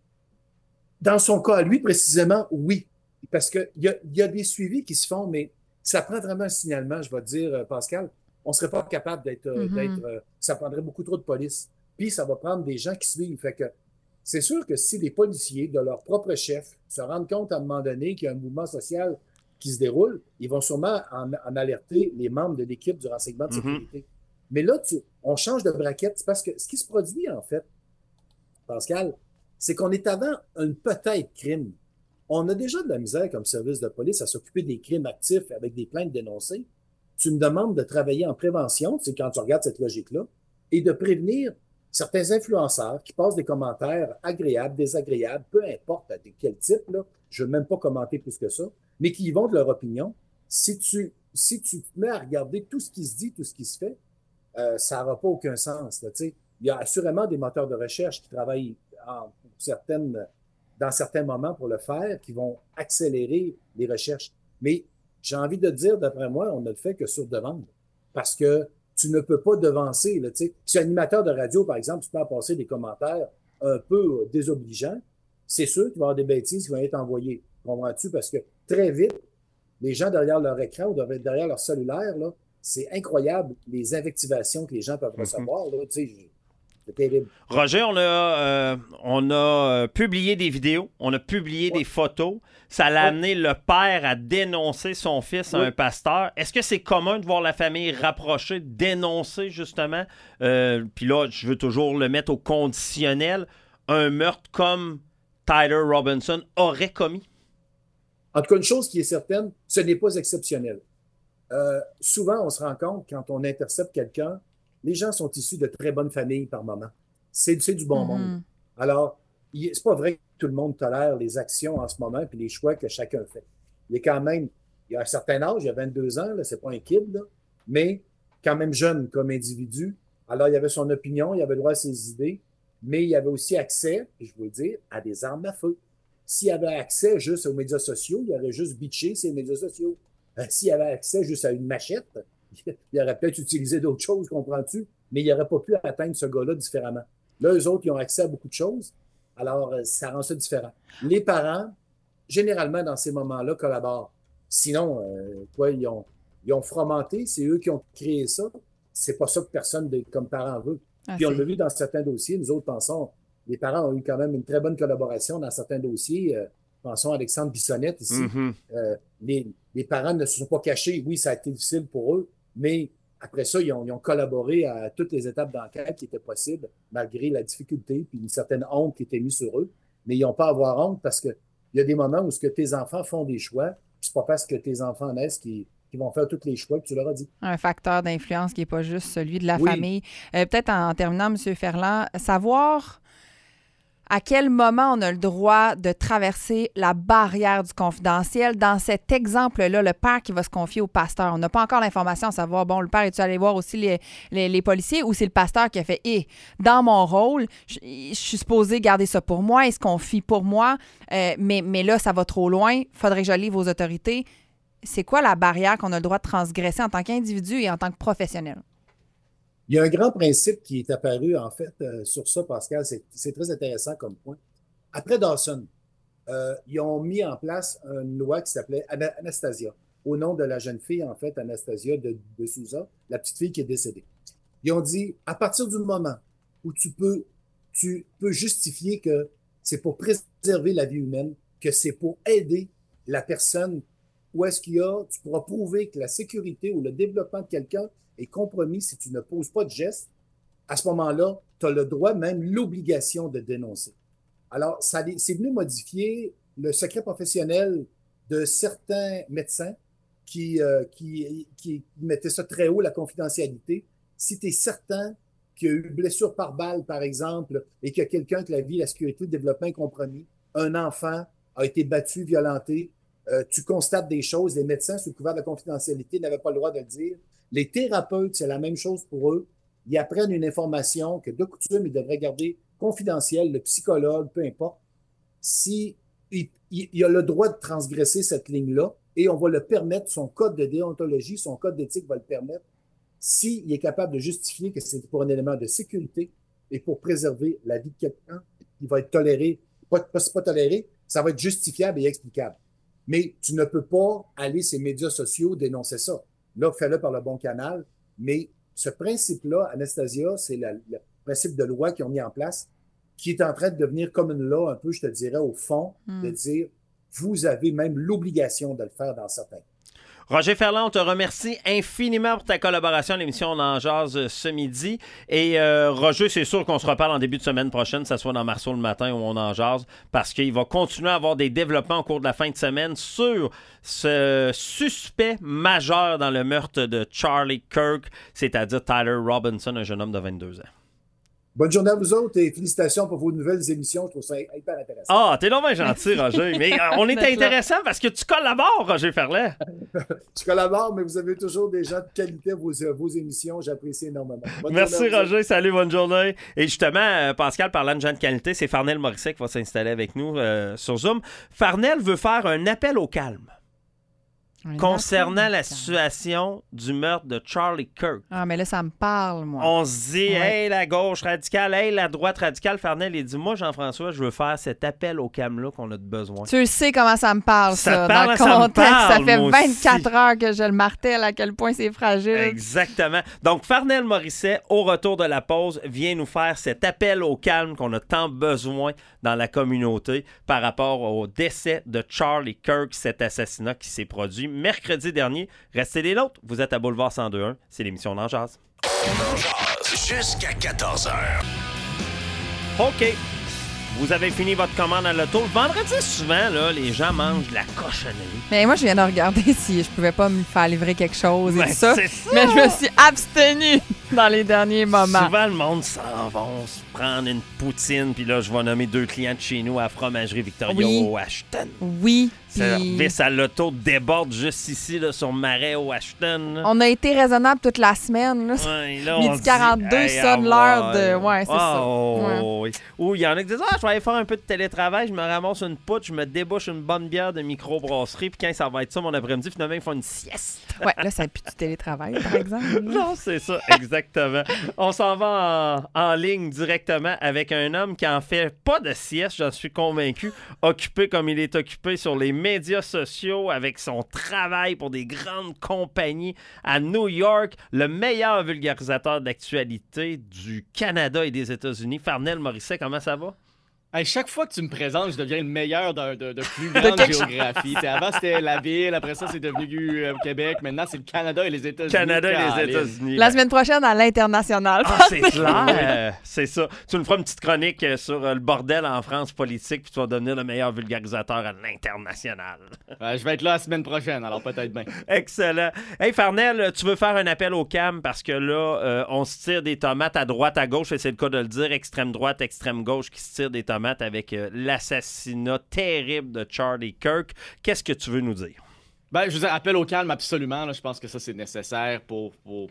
Dans son cas, lui, précisément, oui. Parce qu'il y a des suivis qui se font, mais ça prend vraiment un signalement, je vais te dire, Pascal. On ne serait pas capable d'être... ça prendrait beaucoup trop de police. Puis, ça va prendre des gens qui suivent. Fait que c'est sûr que si les policiers, de leur propre chef, se rendent compte à un moment donné qu'il y a un mouvement social qui se déroule, ils vont sûrement en alerter les membres de l'équipe du renseignement de sécurité. Mais là, on change de braquette. Parce que ce qui se produit, en fait, Pascal, c'est qu'on est avant un peut-être crime. On a déjà de la misère comme service de police à s'occuper des crimes actifs avec des plaintes dénoncées. Tu me demandes de travailler en prévention, c'est quand tu regardes cette logique-là, et de prévenir certains influenceurs qui passent des commentaires agréables, désagréables, peu importe de quel type, là, je ne veux même pas commenter plus que ça, mais qui y vont de leur opinion. Si tu te mets à regarder tout ce qui se dit, tout ce qui se fait, ça n'aura pas aucun sens. Là, il y a assurément des moteurs de recherche qui travaillent dans certains moments pour le faire, qui vont accélérer les recherches. Mais j'ai envie de dire, d'après moi, on ne le fait que sur demande. Parce que tu ne peux pas devancer. Là, si un animateur de radio, par exemple, tu peux passer des commentaires un peu désobligeants, c'est sûr qu'il va y avoir des bêtises qui vont être envoyées. Comprends-tu? Parce que très vite, les gens derrière leur écran ou derrière leur cellulaire, là, c'est incroyable les invectivations que les gens peuvent recevoir. Là, c'est terrible. Roger, on a publié des vidéos, on a publié des photos. Ça l'a amené le père à dénoncer son fils à un pasteur. Est-ce que c'est commun de voir la famille rapprochée, dénoncer justement, puis là, je veux toujours le mettre au conditionnel, un meurtre comme Tyler Robinson aurait commis? En tout cas, une chose qui est certaine, ce n'est pas exceptionnel. Souvent, on se rend compte, quand on intercepte quelqu'un, les gens sont issus de très bonnes familles par moment. C'est du bon monde. Alors, c'est pas vrai que tout le monde tolère les actions en ce moment puis les choix que chacun fait. Il est quand même, il a un certain âge, il a 22 ans, là, c'est pas un kid, là, mais quand même jeune comme individu. Alors, il avait son opinion, il avait droit à ses idées, mais il avait aussi accès, je veux dire, à des armes à feu. S'il avait accès juste aux médias sociaux, il aurait juste bitché ses médias sociaux. S'il avait accès juste à une machette, il aurait peut-être utilisé d'autres choses, comprends-tu? Mais il n'aurait pas pu atteindre ce gars-là différemment. Là, eux autres, ils ont accès à beaucoup de choses. Alors, ça rend ça différent. Les parents, généralement, dans ces moments-là, collaborent. Sinon, ils ont fromenté, c'est eux qui ont créé ça. C'est pas ça que personne, comme parent, veut. Puis on l'a vu dans certains dossiers. Nous autres pensons, les parents ont eu quand même une très bonne collaboration dans certains dossiers. Pensons à Alexandre Bissonnette ici. Les parents ne se sont pas cachés. Oui, ça a été difficile pour eux, mais après ça, ils ont collaboré à toutes les étapes d'enquête qui étaient possibles, malgré la difficulté puis une certaine honte qui était mise sur eux. Mais ils n'ont pas à avoir honte parce qu'il y a des moments où tes enfants font des choix, puis c'est pas parce que tes enfants naissent qui vont faire tous les choix que tu leur as dit. Un facteur d'influence qui n'est pas juste celui de la famille. Peut-être en terminant, M. Ferland, savoir à quel moment on a le droit de traverser la barrière du confidentiel. Dans cet exemple-là, le père qui va se confier au pasteur, on n'a pas encore l'information à savoir, bon, le père est-tu allé voir aussi les policiers ou c'est le pasteur qui a fait « dans mon rôle, je suis supposé garder ça pour moi, il se confie pour moi, mais là, ça va trop loin, faudrait que je livre aux autorités. » C'est quoi la barrière qu'on a le droit de transgresser en tant qu'individu et en tant que professionnel? Il y a un grand principe qui est apparu, en fait, sur ça, Pascal. C'est très intéressant comme point. Après Dawson, ils ont mis en place une loi qui s'appelait Anastasia, au nom de la jeune fille, en fait, Anastasia de Souza, la petite fille qui est décédée. Ils ont dit, à partir du moment où tu peux justifier que c'est pour préserver la vie humaine, que c'est pour aider la personne, où est-ce tu pourras prouver que la sécurité ou le développement de quelqu'un est compromis si tu ne poses pas de geste, à ce moment-là, tu as le droit, même l'obligation de dénoncer. Alors, c'est venu modifier le secret professionnel de certains médecins qui mettaient ça très haut, la confidentialité. Si tu es certain qu'il y a eu blessure par balle, par exemple, et qu'il y a quelqu'un que la vie, la sécurité, le développement est compromis, un enfant a été battu, violenté, tu constates des choses, les médecins, sous le couvert de la confidentialité, n'avaient pas le droit de le dire. Les thérapeutes, c'est la même chose pour eux. Ils apprennent une information que de coutume, ils devraient garder confidentielle, le psychologue, peu importe. Il a le droit de transgresser cette ligne-là et on va le permettre, son code de déontologie, son code d'éthique va le permettre, s'il est capable de justifier que c'est pour un élément de sécurité et pour préserver la vie de quelqu'un, il va être toléré, pas toléré, ça va être justifiable et explicable. Mais tu ne peux pas aller sur les médias sociaux dénoncer ça. Là, fais-le par le bon canal. Mais ce principe-là, Anastasia, c'est le principe de loi qu'ils ont mis en place, qui est en train de devenir comme une loi, un peu, je te dirais, au fond, de dire, vous avez même l'obligation de le faire dans certains cas. Roger Ferland, on te remercie infiniment pour ta collaboration à l'émission On en jase ce midi. Et Roger, c'est sûr qu'on se reparle en début de semaine prochaine, que ce soit dans Marceau le matin ou On en jase, parce qu'il va continuer à avoir des développements au cours de la fin de semaine sur ce suspect majeur dans le meurtre de Charlie Kirk, c'est-à-dire Tyler Robinson, un jeune homme de 22 ans. Bonne journée à vous autres et félicitations pour vos nouvelles émissions. Je trouve ça hyper intéressant. Ah, t'es donc bien gentil, Roger. Mais on est intéressant parce que tu collabores, Roger Ferland. Je collabore, mais vous avez toujours des gens de qualité à vos émissions. J'apprécie énormément. Merci, Roger. Salut, bonne journée. Et justement, Pascal, parlant de gens de qualité, c'est Farnell Morisset qui va s'installer avec nous sur Zoom. Farnell veut faire un appel au calme concernant la situation du meurtre de Charlie Kirk. Ah, mais là, ça me parle, moi. On se dit, hey, la gauche radicale, hey, la droite radicale. Farnell, il dit, moi, Jean-François, je veux faire cet appel au calme-là qu'on a besoin. Tu sais comment ça me parle, ça. Dans le contexte, ça fait 24 heures que je le martèle à quel point c'est fragile. Exactement. Donc, Farnell Morisset, au retour de la pause, vient nous faire cet appel au calme qu'on a tant besoin dans la communauté par rapport au décès de Charlie Kirk, cet assassinat qui s'est produit mercredi dernier. Restez les nôtres. Vous êtes à Boulevard 102.1. C'est l'émission On en jase. On en jase jusqu'à 14h. OK. Vous avez fini votre commande à l'auto. Le vendredi, souvent, là, les gens mangent de la cochonnerie. Mais moi, je viens de regarder si je pouvais pas me faire livrer quelque chose et tout ça. C'est ça. Mais je me suis abstenue dans les derniers moments. Souvent, le monde s'en va se prendre une poutine. Puis là, je vais nommer 2 clients de chez nous à la fromagerie Victoria au Ashton. Oui. Service à l'auto déborde juste ici, là, sur Marais au Ashton. Là. On a été raisonnable toute la semaine. Là. Ouais, là, midi 42 sonne l'heure de... Ouais, c'est ça. Oui. Ou il y en a qui disent, je vais aller faire un peu de télétravail, je me ramasse une poutre, je me débouche une bonne bière de microbrasserie, puis quand ça va être ça mon après-midi, finalement, ils font une sieste. Ouais, là, ça pue du télétravail, par exemple. Non, c'est ça, exact. Exactement. On s'en va en ligne directement avec un homme qui en fait pas de sieste, j'en suis convaincu, occupé comme il est occupé sur les médias sociaux avec son travail pour des grandes compagnies à New York, le meilleur vulgarisateur d'actualité du Canada et des États-Unis. Farnell Morisset, comment ça va? Hey, chaque fois que tu me présentes, je deviens le meilleur de plus grande géographie. Avant, c'était la ville. Après ça, c'est devenu Québec. Maintenant, c'est le Canada et les États-Unis. Canada et les États-Unis. La semaine prochaine, à l'international. Ah, c'est clair. C'est ça. Tu nous feras une petite chronique sur le bordel en France politique, puis tu vas devenir le meilleur vulgarisateur à l'international. Je vais être là la semaine prochaine, alors peut-être bien. Excellent. Hey, Farnell, tu veux faire un appel au CAM parce que là, on se tire des tomates à droite, à gauche, et c'est le cas de le dire, extrême droite, extrême gauche qui se tire des tomates avec l'assassinat terrible de Charlie Kirk. Qu'est-ce que tu veux nous dire? Je veux dire, appel au calme, absolument. Là, je pense que ça, c'est nécessaire pour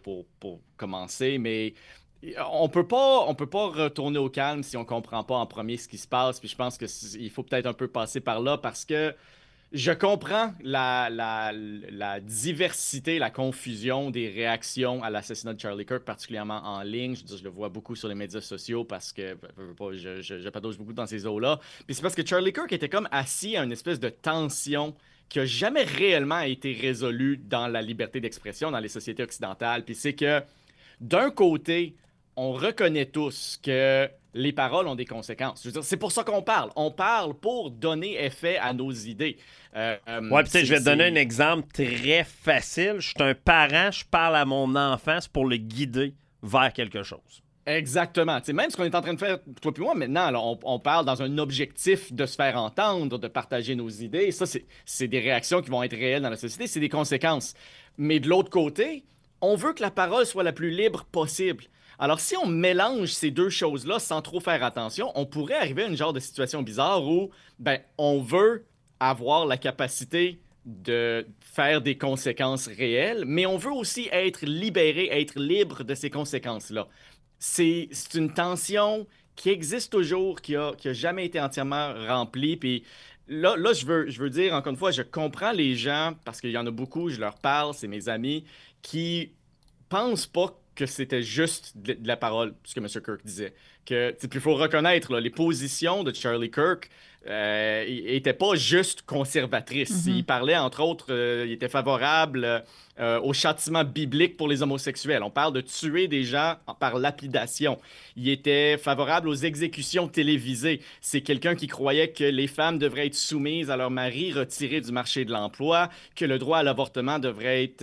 commencer, mais on peut pas retourner au calme si on comprend pas en premier ce qui se passe. Puis je pense qu'il faut peut-être un peu passer par là parce que je comprends la diversité, la confusion des réactions à l'assassinat de Charlie Kirk, particulièrement en ligne. Je le vois beaucoup sur les médias sociaux parce que je patauge beaucoup dans ces eaux-là. Puis c'est parce que Charlie Kirk était comme assis à une espèce de tension qui n'a jamais réellement été résolue dans la liberté d'expression dans les sociétés occidentales. Puis c'est que, d'un côté, on reconnaît tous que les paroles ont des conséquences. Je veux dire, c'est pour ça qu'on parle. On parle pour donner effet à nos idées. Ouais, puis je vais te donner un exemple très facile. Je suis un parent, je parle à mon enfant, c'est pour le guider vers quelque chose. Exactement. T'sais, même ce qu'on est en train de faire, toi puis moi, maintenant, là, on parle dans un objectif de se faire entendre, de partager nos idées. Ça, c'est des réactions qui vont être réelles dans la société, c'est des conséquences. Mais de l'autre côté, on veut que la parole soit la plus libre possible. Alors, si on mélange ces deux choses-là sans trop faire attention, on pourrait arriver à une genre de situation bizarre où, on veut avoir la capacité de faire des conséquences réelles, mais on veut aussi être libéré, être libre de ces conséquences-là. C'est une tension qui existe toujours, qui a jamais été entièrement remplie. Puis là, je veux dire, encore une fois, je comprends les gens, parce qu'il y en a beaucoup, je leur parle, c'est mes amis, qui pensent pas que c'était juste de la parole, ce que M. Kirk disait. Il faut reconnaître, là, les positions de Charlie Kirk n'étaient pas juste conservatrices. Il parlait, entre autres, il était favorable au châtiment biblique pour les homosexuels. On parle de tuer des gens par lapidation. Il était favorable aux exécutions télévisées. C'est quelqu'un qui croyait que les femmes devraient être soumises à leur mari, retirées du marché de l'emploi, que le droit à l'avortement devrait être,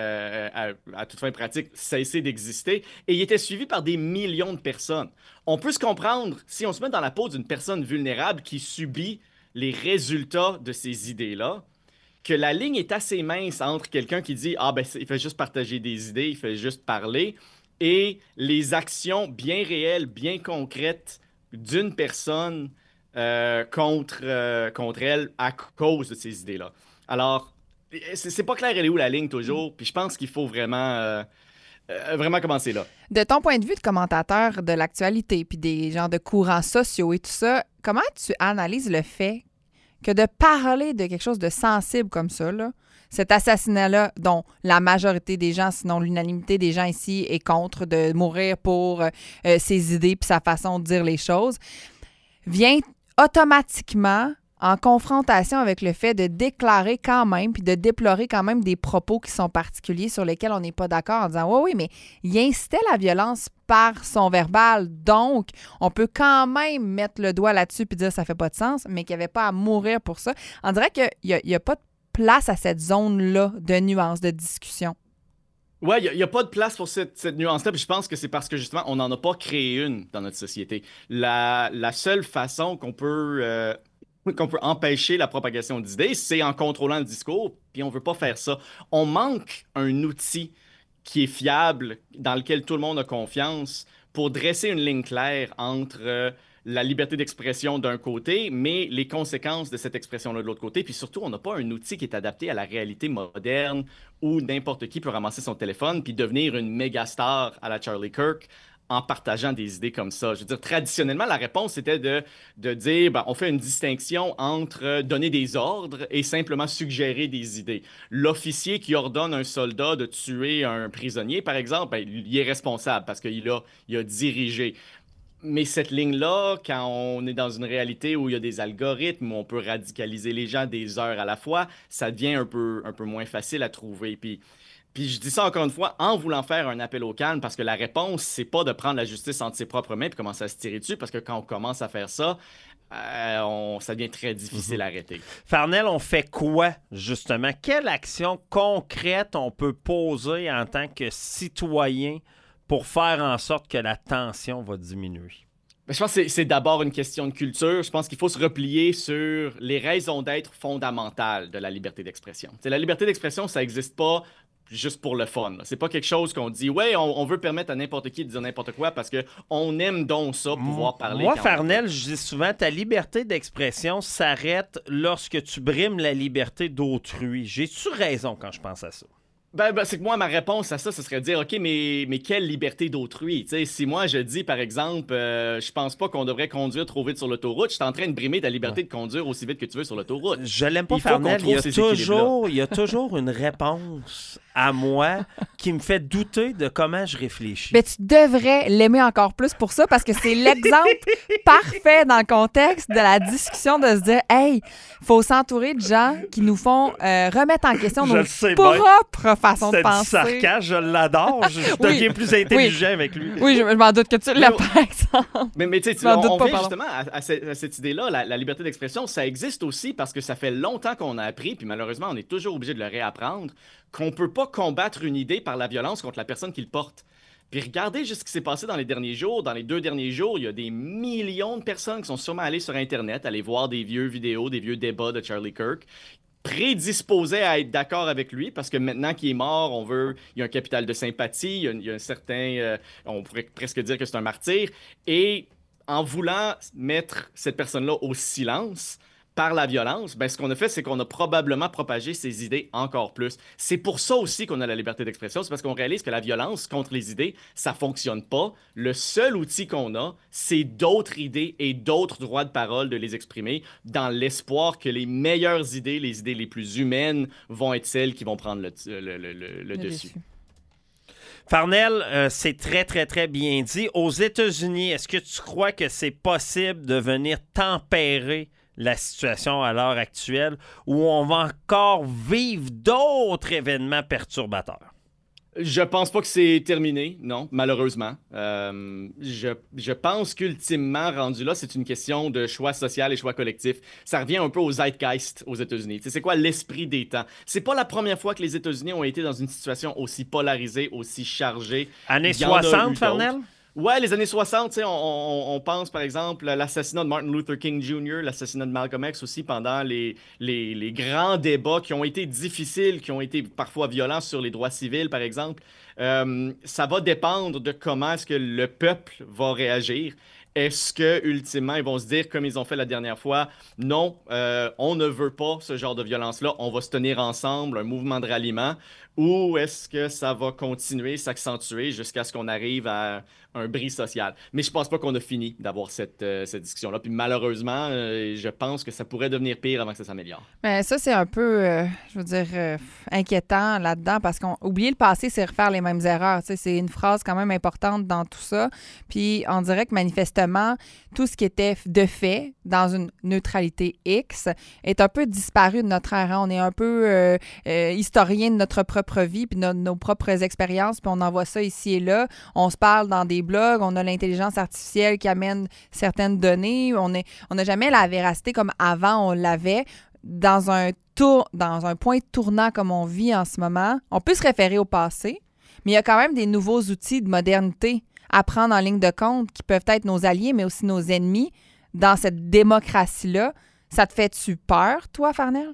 à toute fin pratique, cesser d'exister. Et il était suivi par des millions de personnes. On peut se comprendre si on se met dans la peau d'une personne vulnérable qui subit les résultats de ces idées-là, que la ligne est assez mince entre quelqu'un qui dit « Ah, il fait juste partager des idées, il fait juste parler », et les actions bien réelles, bien concrètes d'une personne contre elle à cause de ces idées-là. Alors, c'est pas clair elle est où la ligne toujours, puis je pense qu'il faut vraiment commencer là. De ton point de vue de commentateur de l'actualité, puis des genres de courants sociaux et tout ça, comment tu analyses le fait que de parler de quelque chose de sensible comme ça, là, cet assassinat-là, dont la majorité des gens, sinon l'unanimité des gens ici, est contre de mourir pour ses idées puis sa façon de dire les choses, vient automatiquement en confrontation avec le fait de déclarer quand même puis de déplorer quand même des propos qui sont particuliers sur lesquels on n'est pas d'accord en disant « Oui, mais il incitait la violence par son verbal, donc on peut quand même mettre le doigt là-dessus puis dire « ça fait pas de sens », mais qu'il n'y avait pas à mourir pour ça. » On dirait qu'il n'y a pas de place à cette zone-là de nuance, de discussion. Oui, il n'y a pas de place pour cette nuance-là, puis je pense que c'est parce que justement, on n'en a pas créé une dans notre société. La seule façon qu'on peut empêcher la propagation d'idées, c'est en contrôlant le discours, puis on ne veut pas faire ça. On manque un outil qui est fiable, dans lequel tout le monde a confiance, pour dresser une ligne claire entre la liberté d'expression d'un côté, mais les conséquences de cette expression-là de l'autre côté. Puis surtout, on n'a pas un outil qui est adapté à la réalité moderne où n'importe qui peut ramasser son téléphone puis devenir une méga star à la Charlie Kirk en partageant des idées comme ça. Je veux dire, traditionnellement, la réponse était de dire, on fait une distinction entre donner des ordres et simplement suggérer des idées. L'officier qui ordonne un soldat de tuer un prisonnier, par exemple, il est responsable parce qu'il a dirigé. Mais cette ligne-là, quand on est dans une réalité où il y a des algorithmes, où on peut radicaliser les gens des heures à la fois, ça devient un peu moins facile à trouver. Puis je dis ça encore une fois en voulant faire un appel au calme parce que la réponse, c'est pas de prendre la justice entre ses propres mains et commencer à se tirer dessus parce que quand on commence à faire ça, ça devient très difficile à arrêter. Farnell, on fait quoi, justement? Quelle action concrète on peut poser en tant que citoyen pour faire en sorte que la tension va diminuer? Je pense que c'est d'abord une question de culture. Je pense qu'il faut se replier sur les raisons d'être fondamentales de la liberté d'expression. La liberté d'expression, ça n'existe pas juste pour le fun. C'est pas quelque chose qu'on dit, ouais, on veut permettre à n'importe qui de dire n'importe quoi parce qu'on aime donc ça, pouvoir parler. Moi, Farnell, je dis souvent, ta liberté d'expression s'arrête lorsque tu brimes la liberté d'autrui. J'ai-tu raison quand je pense à ça? C'est que moi, ma réponse à ça, ce serait de dire, OK, mais quelle liberté d'autrui? Si moi, je dis, par exemple, je pense pas qu'on devrait conduire trop vite sur l'autoroute, je suis en train de brimer ta liberté de conduire aussi vite que tu veux sur l'autoroute. Je l'aime pas, Farnell. Il y a toujours une réponse à moi qui me fait douter de comment je réfléchis. Mais tu devrais l'aimer encore plus pour ça parce que c'est l'exemple parfait dans le contexte de la discussion de se dire, hey, faut s'entourer de gens qui nous font remettre en question nos propres façons de penser. C'est du sarcasme, je l'adore. Je deviens plus intelligent avec lui. Oui, je m'en doute que tu l'as, par exemple. Mais tu sais, on vient justement à cette idée-là, la liberté d'expression, ça existe aussi parce que ça fait longtemps qu'on a appris, puis malheureusement, on est toujours obligé de le réapprendre, qu'on peut pas combattre une idée par la violence contre la personne qui le porte. Puis regardez juste ce qui s'est passé dans les derniers jours. Dans les 2 derniers jours, il y a des millions de personnes qui sont sûrement allées sur Internet, aller voir des vieux vidéos, des vieux débats de Charlie Kirk, prédisposés à être d'accord avec lui, parce que maintenant qu'il est mort, il y a un capital de sympathie, il y a un certain, on pourrait presque dire que c'est un martyr, et en voulant mettre cette personne-là au silence, par la violence, ce qu'on a fait, c'est qu'on a probablement propagé ces idées encore plus. C'est pour ça aussi qu'on a la liberté d'expression, c'est parce qu'on réalise que la violence contre les idées, ça fonctionne pas. Le seul outil qu'on a, c'est d'autres idées et d'autres droits de parole de les exprimer dans l'espoir que les meilleures idées, les idées les plus humaines, vont être celles qui vont prendre le dessus. Farnell, c'est très, très, très bien dit. Aux États-Unis, est-ce que tu crois que c'est possible de venir tempérer la situation à l'heure actuelle où on va encore vivre d'autres événements perturbateurs? Je pense pas que c'est terminé, non, malheureusement. Je pense qu'ultimement, rendu là, c'est une question de choix social et choix collectif. Ça revient un peu au zeitgeist aux États-Unis. C'est quoi l'esprit des temps? C'est pas la première fois que les États-Unis ont été dans une situation aussi polarisée, aussi chargée. Années 60, Farnell? Ouais, les années 60, on pense par exemple à l'assassinat de Martin Luther King Jr., l'assassinat de Malcolm X aussi pendant les grands débats qui ont été difficiles, qui ont été parfois violents sur les droits civils, par exemple. Ça va dépendre de comment est-ce que le peuple va réagir. Est-ce que ultimement ils vont se dire, comme ils ont fait la dernière fois, non, on ne veut pas ce genre de violence-là, on va se tenir ensemble, un mouvement de ralliement, ou est-ce que ça va continuer, s'accentuer jusqu'à ce qu'on arrive à un bris social? Mais je pense pas qu'on a fini d'avoir cette discussion-là. Puis malheureusement, je pense que ça pourrait devenir pire avant que ça s'améliore. Mais ça, c'est un peu, inquiétant là-dedans parce qu'oublier le passé, c'est refaire les mêmes erreurs. Tu sais, c'est une phrase quand même importante dans tout ça. Puis on dirait que manifestement, tout ce qui était de fait dans une neutralité X est un peu disparu de notre ère. On est un peu historien de notre propre vie puis nos propres expériences, puis on envoie ça ici et là. On se parle dans des blogs, on a l'intelligence artificielle qui amène certaines données. On n'a jamais la véracité comme avant on l'avait. Dans un point tournant comme on vit en ce moment, on peut se référer au passé, mais il y a quand même des nouveaux outils de modernité à prendre en ligne de compte qui peuvent être nos alliés, mais aussi nos ennemis dans cette démocratie-là. Ça te fait-tu peur, toi, Farnell?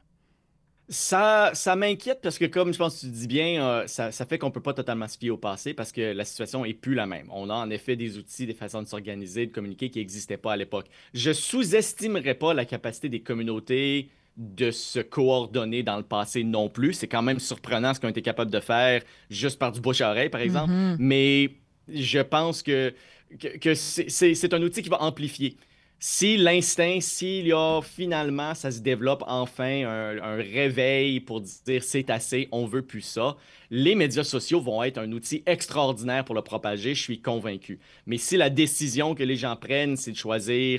Ça m'inquiète parce que, comme je pense que tu dis bien, ça fait qu'on ne peut pas totalement se fier au passé parce que la situation n'est plus la même. On a en effet des outils, des façons de s'organiser, de communiquer qui n'existaient pas à l'époque. Je sous-estimerais pas la capacité des communautés de se coordonner dans le passé non plus. C'est quand même surprenant ce qu'ils ont été capables de faire juste par du bouche à oreille, par exemple. Mm-hmm. Mais je pense que c'est un outil qui va amplifier. Si l'instinct, s'il y a finalement, ça se développe enfin un réveil pour dire c'est assez, on veut plus ça, les médias sociaux vont être un outil extraordinaire pour le propager, je suis convaincu. Mais si la décision que les gens prennent, c'est de choisir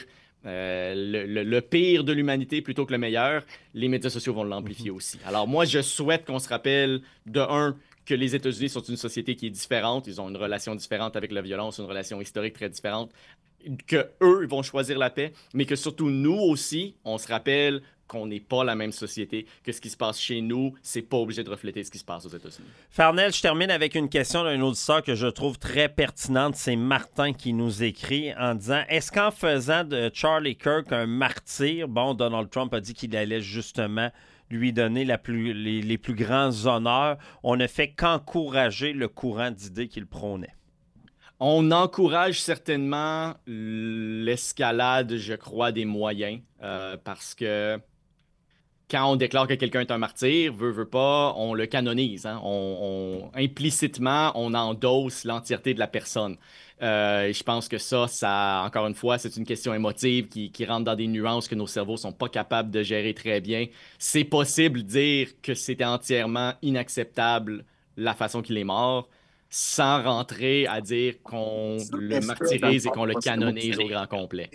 le pire de l'humanité plutôt que le meilleur, les médias sociaux vont l'amplifier aussi. Alors moi, je souhaite qu'on se rappelle de que les États-Unis sont une société qui est différente, ils ont une relation différente avec la violence, une relation historique très différente, que eux vont choisir la paix, mais que surtout nous aussi, on se rappelle qu'on n'est pas la même société, que ce qui se passe chez nous, c'est pas obligé de refléter ce qui se passe aux États-Unis. Farnell, je termine avec une question d'un auditeur que je trouve très pertinente. C'est Martin qui nous écrit en disant « Est-ce qu'en faisant de Charlie Kirk un martyr, bon, Donald Trump a dit qu'il allait justement lui donner les plus grands honneurs, on ne fait qu'encourager le courant d'idées qu'il prônait? » On encourage certainement l'escalade, je crois, des moyens, parce que quand on déclare que quelqu'un est un martyr, veut pas, on le canonise. Hein? Implicitement, on endosse l'entièreté de la personne. Je pense que ça, encore une fois, c'est une question émotive qui rentre dans des nuances que nos cerveaux sont pas capables de gérer très bien. C'est possible de dire que c'était entièrement inacceptable la façon qu'il est mort, sans rentrer à dire qu'on le martyrise et qu'on le canonise au grand complet.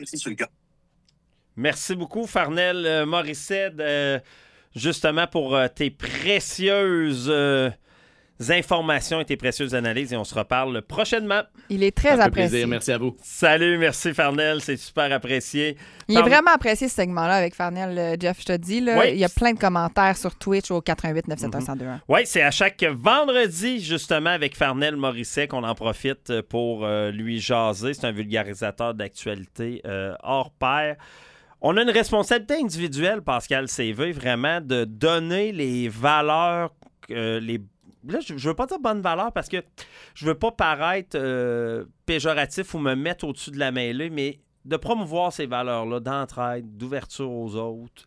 Merci beaucoup, Farnell Morisset, justement pour tes précieuses informations et tes précieuses analyses. Et on se reparle prochainement. Il est très apprécié. Plaisir. Merci à vous. Salut, merci Farnell, c'est super apprécié. Il est vraiment apprécié ce segment-là avec Farnell, Jeff, je te dis. Là, oui. Il y a plein de commentaires sur Twitch au 88 971 1021. Oui, c'est à chaque vendredi, justement, avec Farnell Morisset qu'on en profite pour lui jaser. C'est un vulgarisateur d'actualité hors pair. On a une responsabilité individuelle, Pascal CV, vraiment, de donner les valeurs, Là, je veux pas dire bonne valeur parce que je veux pas paraître péjoratif ou me mettre au-dessus de la mêlée, mais de promouvoir ces valeurs-là d'entraide, d'ouverture aux autres,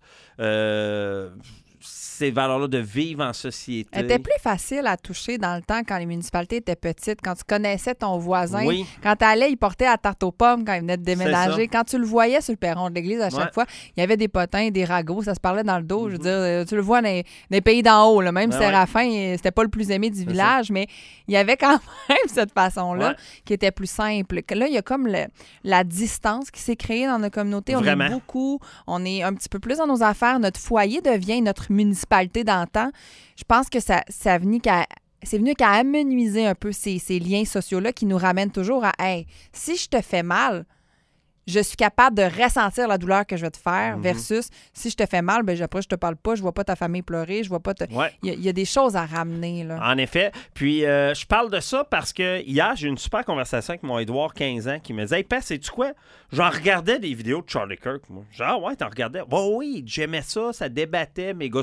ces valeurs-là de vivre en société. Elle était plus facile à toucher dans le temps quand les municipalités étaient petites, quand tu connaissais ton voisin. Oui. Quand tu allais, il portait la tarte aux pommes quand il venait de déménager. Quand tu le voyais sur le perron de l'église à chaque fois, il y avait des potins, des ragots, ça se parlait dans le dos. Je veux dire, tu le vois dans les pays d'en haut. Là. Même Séraphin, c'était pas le plus aimé du village, mais il y avait quand même cette façon-là qui était plus simple. Là, il y a comme la distance qui s'est créée dans nos communautés. Vraiment. On est beaucoup, on est un petit peu plus dans nos affaires. Notre foyer devient notre municipalité d'antan. Je pense que c'est venu qu'à amenuiser un peu ces liens sociaux-là qui nous ramènent toujours à « Hey, si je te fais mal, je suis capable de ressentir la douleur que je vais te faire versus si je te fais mal, ben après, je te parle pas, je vois pas ta famille pleurer, je vois pas... Il y a des choses à ramener. Là. En effet. Puis, je parle de ça parce que hier, j'ai eu une super conversation avec mon Édouard, 15 ans, qui me disait « Hey, Père, sais-tu quoi? J'en regardais des vidéos de Charlie Kirk. » Moi. Genre, ouais, t'en regardais? Oh, oui, j'aimais ça débattait. Mes gars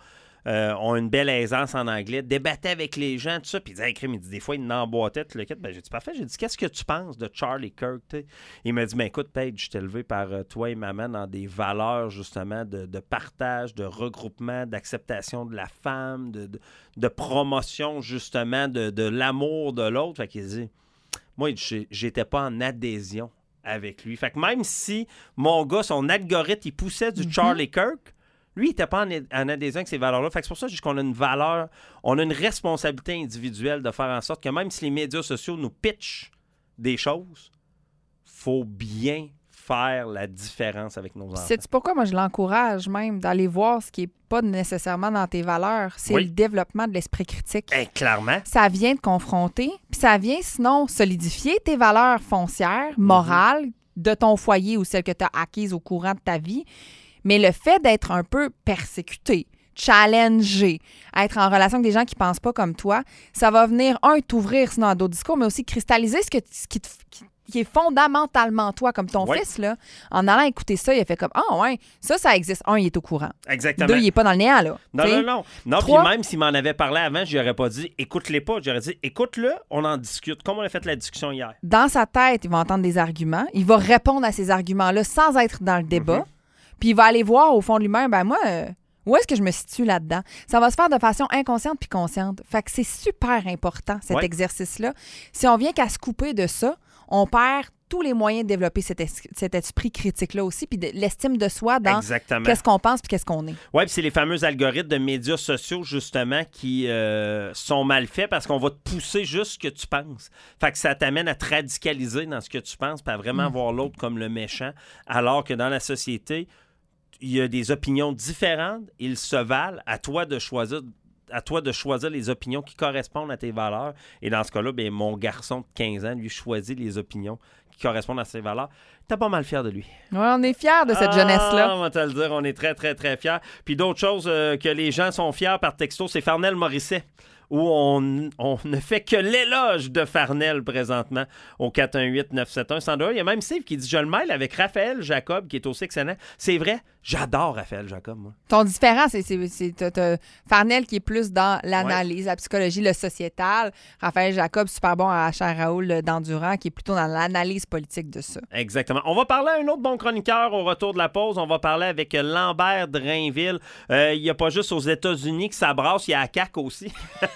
ont une belle aisance en anglais, débattaient avec les gens, tout ça. Puis il disait, il dit, des fois, il n'emboîtait tout le kit. Ben, j'ai dit, parfait. J'ai dit, qu'est-ce que tu penses de Charlie Kirk? T'sais? Il m'a dit, ben, écoute, Paige, je t'ai élevé par toi et maman dans des valeurs, justement, de partage, de regroupement, d'acceptation de la femme, de promotion, justement, de l'amour de l'autre. Fait qu'il dit, moi, j'étais pas en adhésion avec lui. Fait que même si mon gars, son algorithme, il poussait du Charlie Kirk, lui, il n'était pas en adhésion avec ces valeurs-là. Fait que c'est pour ça qu'on a une valeur, on a une responsabilité individuelle de faire en sorte que même si les médias sociaux nous pitchent des choses, il faut bien faire la différence avec nos enfants. Sais-tu pourquoi moi je l'encourage même d'aller voir ce qui n'est pas nécessairement dans tes valeurs? C'est le développement de l'esprit critique. Clairement. Ça vient te confronter, puis ça vient sinon solidifier tes valeurs foncières, morales, de ton foyer ou celles que tu as acquises au courant de ta vie. Mais le fait d'être un peu persécuté, challengé, être en relation avec des gens qui ne pensent pas comme toi, ça va venir, t'ouvrir sinon à d'autres discours, mais aussi cristalliser ce qui est fondamentalement toi, comme ton fils, là. En allant écouter ça, il a fait comme « Ah ouais, ça existe. » Il est au courant. Exactement. 2, il n'est pas dans le néant, là. Non. 3, puis même s'il m'en avait parlé avant, je n'aurais pas dit « Écoute-les pas ». J'aurais dit « Écoute-le, on en discute. » Comme on a fait la discussion hier. Dans sa tête, il va entendre des arguments. Il va répondre à ces arguments-là sans être dans le débat. Puis il va aller voir au fond de lui-même, ben moi, Où est-ce que je me situe là-dedans? Ça va se faire de façon inconsciente puis consciente. Fait que c'est super important, cet exercice-là. Si on vient qu'à se couper de ça, on perd tous les moyens de développer cet esprit critique-là aussi, puis de l'estime de soi dans qu'est-ce qu'on pense puis qu'est-ce qu'on est. Oui, puis c'est les fameux algorithmes de médias sociaux, justement, qui sont mal faits parce qu'on va te pousser juste ce que tu penses. Fait que ça t'amène à te radicaliser dans ce que tu penses puis à vraiment voir l'autre comme le méchant, alors que dans la société, il y a des opinions différentes, ils se valent, à toi de choisir les opinions qui correspondent à tes valeurs. Et dans ce cas-là, bien, mon garçon de 15 ans, lui, choisit les opinions qui correspondent à ses valeurs. T'es pas mal fier de lui. Oui, on est fiers de cette jeunesse-là. On va te le dire, on est très, très, très fiers. Puis d'autres choses que les gens sont fiers par texto, c'est Farnell Morisset, où on ne fait que l'éloge de Farnell présentement au 418-971-1021. Il y a même Steve qui dit « Je le mêle avec Raphaël Jacob, qui est aussi excellent. » C'est vrai, j'adore Raphaël Jacob, moi. Ton différent, c'est Farnell qui est plus dans l'analyse, la psychologie, le sociétal. Raphaël Jacob, super bon à Cher Raoul d'Endurant, qui est plutôt dans l'analyse politique de ça. Exactement. On va parler à un autre bon chroniqueur au retour de la pause. On va parler avec Lambert Drainville. Il n'y a pas juste aux États-Unis que ça brasse, il y a à CAQ aussi.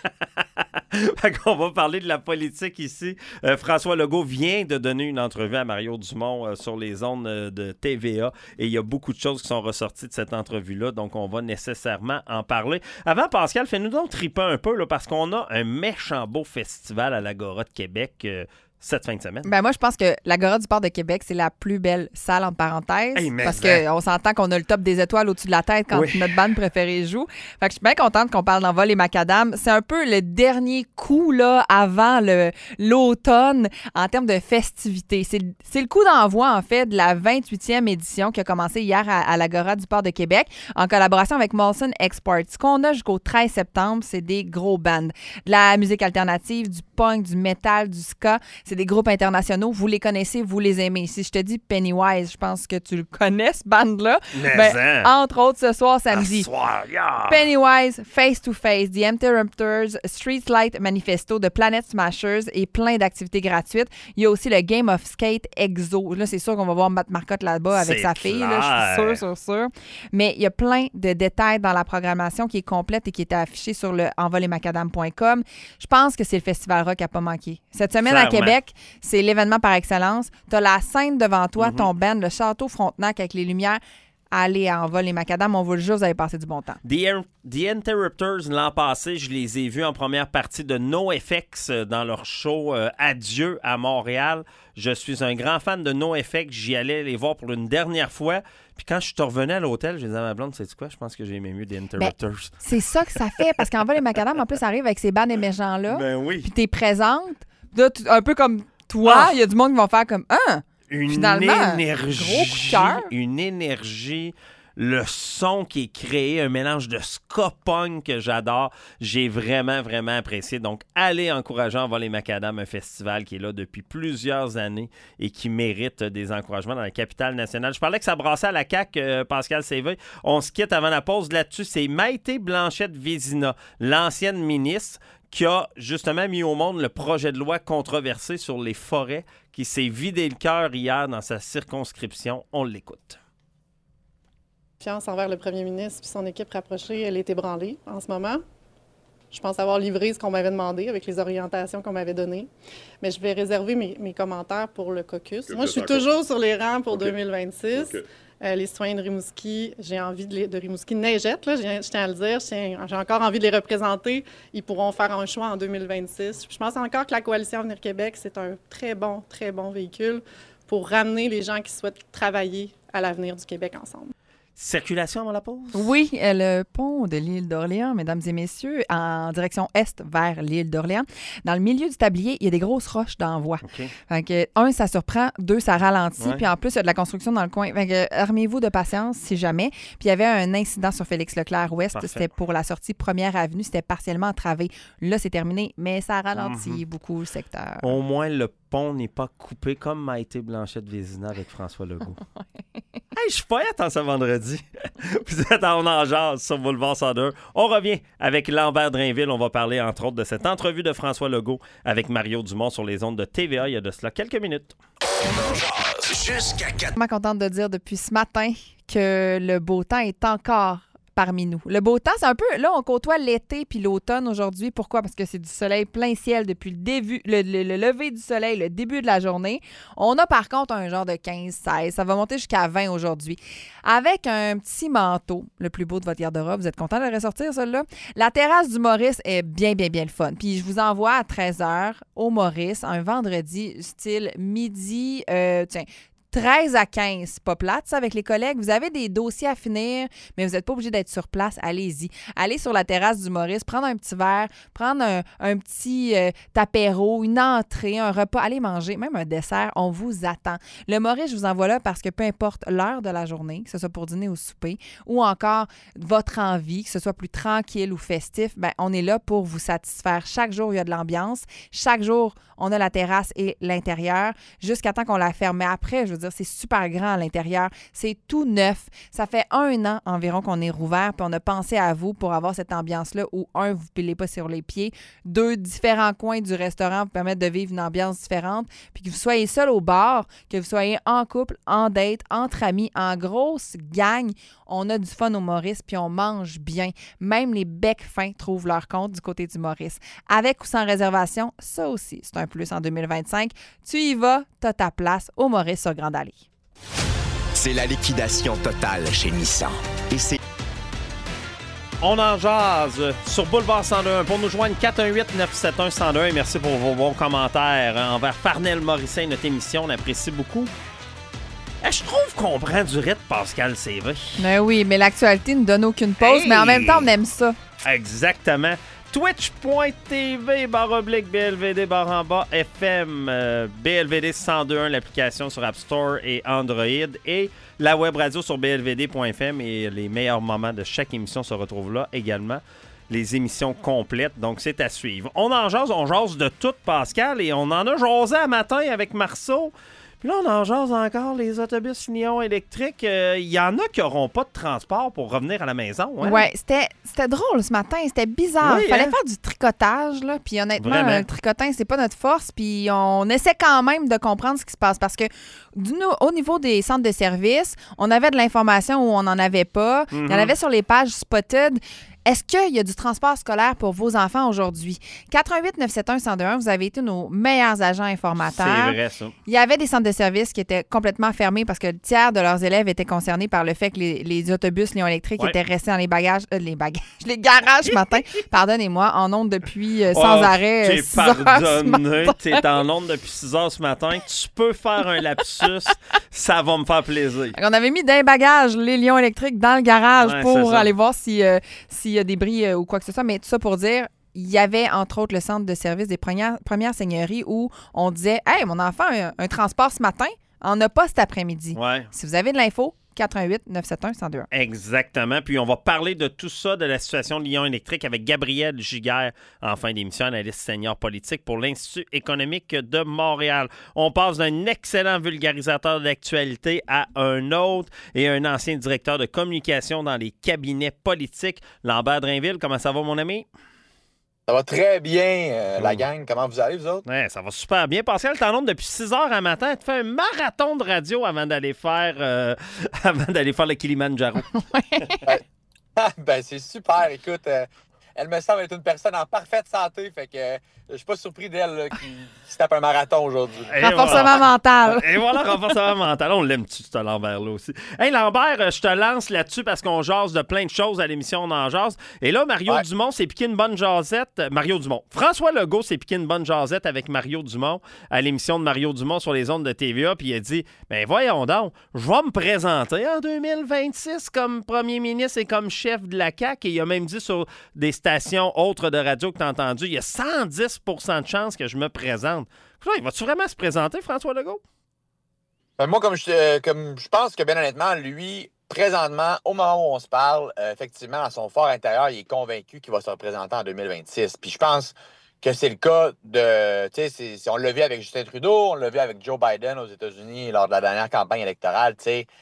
Fait qu'on va parler de la politique ici. François Legault vient de donner une entrevue à Mario Dumont sur les ondes de TVA et il y a beaucoup de choses qui sont ressorties de cette entrevue-là, donc on va nécessairement en parler. Avant, Pascal, fais-nous donc triper un peu là, parce qu'on a un méchant beau festival à l'Agora de Québec cette fin de semaine. Ben moi, je pense que l'Agora du Port de Québec, c'est la plus belle salle, entre parenthèses, parce qu'on s'entend qu'on a le top des étoiles au-dessus de la tête quand notre bande préférée joue. Fait que je suis bien contente qu'on parle d'Envol et Macadam. C'est un peu le dernier coup là, avant l'automne en termes de festivités. C'est le coup d'envoi, en fait, de la 28e édition qui a commencé hier à l'Agora du Port de Québec en collaboration avec Molson Export. Ce qu'on a jusqu'au 13 septembre, c'est des gros bands. De la musique alternative, du punk, du metal, du ska. C'est des groupes internationaux. Vous les connaissez, vous les aimez. Si je te dis Pennywise, je pense que tu le connais, ce band-là. Ben, entre autres, ce soir, samedi. Pennywise, Face to Face, The Interrupters, Streetlight Manifesto, The Planet Smashers et plein d'activités gratuites. Il y a aussi le Game of Skate Exo. Là, c'est sûr qu'on va voir Matt Marcotte là-bas avec sa fille. Là, je suis sûre. Mais il y a plein de détails dans la programmation qui est complète et qui est affichée sur le envolemacadam.com. Je pense que c'est le Festival Rock à pas manquer. Cette semaine à Québec, c'est l'événement par excellence. Tu as la scène devant toi, ton band, le Château Frontenac avec les lumières. Allez à Envol et Macadam, on vous le jure, vous allez passer du bon temps. The Interrupters, l'an passé, je les ai vus en première partie de NoFX dans leur show Adieu à Montréal. Je suis un grand fan de NoFX. J'y allais les voir pour une dernière fois. Puis quand je suis revenu à l'hôtel, je disais à ma blonde, sais-tu quoi? Je pense que j'ai aimé mieux The Interrupters. Ben, c'est ça que ça fait, parce qu'Envol et Macadam, en plus, arrive avec ces bandes émergents-là. Ben oui. Puis t'es présente. Là, un peu comme toi, il y a du monde qui vont faire comme finalement, énergie, gros coup de cœur. Une énergie, le son qui est créé, un mélange de ska punk que j'adore. J'ai vraiment, vraiment apprécié. Donc, allez encourager Envol et Macadam, un festival qui est là depuis plusieurs années et qui mérite des encouragements dans la capitale nationale. Je parlais que ça brassait à la CAQ, Pascal Sévé. On se quitte avant la pause là-dessus. C'est Maïté Blanchette-Vézina, l'ancienne ministre, qui a justement mis au monde le projet de loi controversé sur les forêts, qui s'est vidé le cœur hier dans sa circonscription. On l'écoute. Confiance envers le premier ministre et son équipe rapprochée, elle est ébranlée en ce moment. Je pense avoir livré ce qu'on m'avait demandé avec les orientations qu'on m'avait données. Mais je vais réserver mes commentaires pour le caucus. Moi, je suis toujours sur les rangs pour 2026. Les citoyens de Rimouski, j'ai envie de Rimouski neigette, là, je tiens à le dire. J'ai encore envie de les représenter. Ils pourront faire un choix en 2026. Je pense encore que la Coalition Avenir Québec, c'est un très bon véhicule pour ramener les gens qui souhaitent travailler à l'avenir du Québec ensemble. Circulation avant la pause? Oui, le pont de l'île d'Orléans, mesdames et messieurs, en direction est vers l'île d'Orléans. Dans le milieu du tablier, il y a des grosses roches d'envoi. Fait que, 1, ça surprend, 2, ça ralentit, puis en plus, il y a de la construction dans le coin. Fait que, armez-vous de patience si jamais. Puis il y avait un incident sur Félix-Leclerc-Ouest, c'était pour la sortie 1er Avenue, c'était partiellement entravé. Là, c'est terminé, mais ça ralentit beaucoup le secteur. Au moins, le pont n'est pas coupé comme Maïté Blanchette-Vézina avec François Legault. Hey, je suis poète en ce vendredi. Vous êtes en On jase sur Boulevard 102. On revient avec Lambert Drainville. On va parler, entre autres, de cette entrevue de François Legault avec Mario Dumont sur les ondes de TVA il y a de cela quelques minutes. On jase jusqu'à 4. Je suis contente de dire depuis ce matin que le beau temps est encore parmi nous. Le beau temps, c'est un peu... Là, on côtoie l'été puis l'automne aujourd'hui. Pourquoi? Parce que c'est du soleil plein ciel depuis le lever du soleil, le début de la journée. On a par contre un genre de 15-16. Ça va monter jusqu'à 20 aujourd'hui. Avec un petit manteau, le plus beau de votre garde-robe. Vous êtes content de le ressortir, celui-là? La terrasse du Maurice est bien, bien, bien le fun. Puis je vous envoie à 13h au Maurice, un vendredi, style midi, 13 à 15, pas plate, ça, avec les collègues. Vous avez des dossiers à finir, mais vous n'êtes pas obligé d'être sur place. Allez-y. Allez sur la terrasse du Maurice, prendre un petit verre, prendre un petit apéro, une entrée, un repas. Allez manger, même un dessert. On vous attend. Le Maurice, je vous envoie là parce que peu importe l'heure de la journée, que ce soit pour dîner ou souper, ou encore votre envie, que ce soit plus tranquille ou festif, ben, on est là pour vous satisfaire. Chaque jour, il y a de l'ambiance. Chaque jour, on a la terrasse et l'intérieur jusqu'à temps qu'on la ferme. Mais après, je veux dire, c'est super grand à l'intérieur. C'est tout neuf. Ça fait 1 an environ qu'on est rouvert, puis on a pensé à vous pour avoir cette ambiance-là où, 1, vous ne pilez pas sur les pieds, 2, différents coins du restaurant vous permettent de vivre une ambiance différente, puis que vous soyez seul au bar, que vous soyez en couple, en date, entre amis, en grosse gang. On a du fun au Maurice, puis on mange bien. Même les becs fins trouvent leur compte du côté du Maurice. Avec ou sans réservation, ça aussi, c'est un plus en 2025. Tu y vas, t'as ta place au Maurice sur Grande Allée. C'est la liquidation totale chez Nissan. Et c'est On en jase sur Boulevard 102. Pour nous joindre, 418-971-102. Et merci pour vos bons commentaires envers Farnell Morisset, notre émission. On apprécie beaucoup. Je trouve qu'on prend du rythme, Pascal, c'est vrai. Ben oui, mais l'actualité ne donne aucune pause, mais en même temps, on aime ça. Exactement. Twitch.tv/BLVD/en-bas FM, BLVD 102.1, l'application sur App Store et Android, et la web radio sur blvd.fm, et les meilleurs moments de chaque émission se retrouvent là également. Les émissions complètes, donc c'est à suivre. On jase de tout, Pascal, et on en a jasé à matin avec Marceau. Puis là, on en jase encore, les autobus Lyon électriques. Il y en a qui n'auront pas de transport pour revenir à la maison. Hein? Oui, c'était drôle ce matin. C'était bizarre. Oui, Il fallait hein? faire du tricotage. Là. Puis honnêtement, Vraiment. le tricotage, c'est pas notre force. Puis on essaie quand même de comprendre ce qui se passe. Parce que au niveau des centres de services, on avait de l'information où on n'en avait pas. Il y en avait sur les pages Spotted. Est-ce qu'il y a du transport scolaire pour vos enfants aujourd'hui? 418-971-1021, vous avez été nos meilleurs agents informateurs. C'est vrai, ça. Il y avait des centres de services qui étaient complètement fermés parce que le tiers de leurs élèves étaient concernés par le fait que les autobus Lyon électriques étaient restés dans les garages ce matin, pardonnez-moi, en ondes depuis sans arrêt. T'es 6 heures ce pardonné, matin. t'es en ondes depuis 6 heures ce matin. Tu peux faire un lapsus, ça va me faire plaisir. On avait mis d'un bagage les Lions électriques dans le garage Ouais, pour c'est ça. aller voir s'il y a des bris ou quoi que ce soit. Mais tout ça pour dire, il y avait entre autres le centre de service des premières seigneuries où on disait « Hey, mon enfant a un transport ce matin, on n'a pas cet après-midi. Ouais. » Si vous avez de l'info, 418-971-1021. Exactement. Puis on va parler de tout ça, de la situation de Lyon électrique avec Gabriel Giguère en fin d'émission, analyste senior politique pour l'Institut économique de Montréal. On passe d'un excellent vulgarisateur d'actualité à un autre et un ancien directeur de communication dans les cabinets politiques. Lambert Drainville, comment ça va, mon ami? Ça va très bien, la gang. Comment vous allez, vous autres? Ouais, ça va super bien. Pascal, t'es en ondes depuis 6 heures à matin. Tu fais un marathon de radio avant d'aller faire le Kilimanjaro. Ben, c'est super. Écoute, elle me semble être une personne en parfaite santé. Fait que je suis pas surpris d'elle là, qui se tape un marathon aujourd'hui. Et Renforcement mental. Et voilà, renforcement mental. On l'aime-tu, ce Lambert-là aussi? Hey, Lambert, je te lance là-dessus parce qu'on jase de plein de choses à l'émission On en jase. Et là, Mario Dumont s'est piqué une bonne jasette. Mario Dumont. François Legault s'est piqué une bonne jasette avec Mario Dumont à l'émission de Mario Dumont sur les ondes de TVA. Puis il a dit, ben voyons donc, je vais me présenter en 2026 comme premier ministre et comme chef de la CAQ. Et il a même dit sur des stations autres de radio que tu as entendu, il y a 110 % de chances que je me présente. Il va-tu vraiment se présenter, François Legault? Ben, moi, comme je pense que, bien honnêtement, lui, présentement, au moment où on se parle, effectivement, dans son fort intérieur, il est convaincu qu'il va se représenter en 2026. Puis je pense que c'est le cas de... Tu sais, on l'a vu avec Justin Trudeau, on l'a vu avec Joe Biden aux États-Unis lors de la dernière campagne électorale. Tu sais,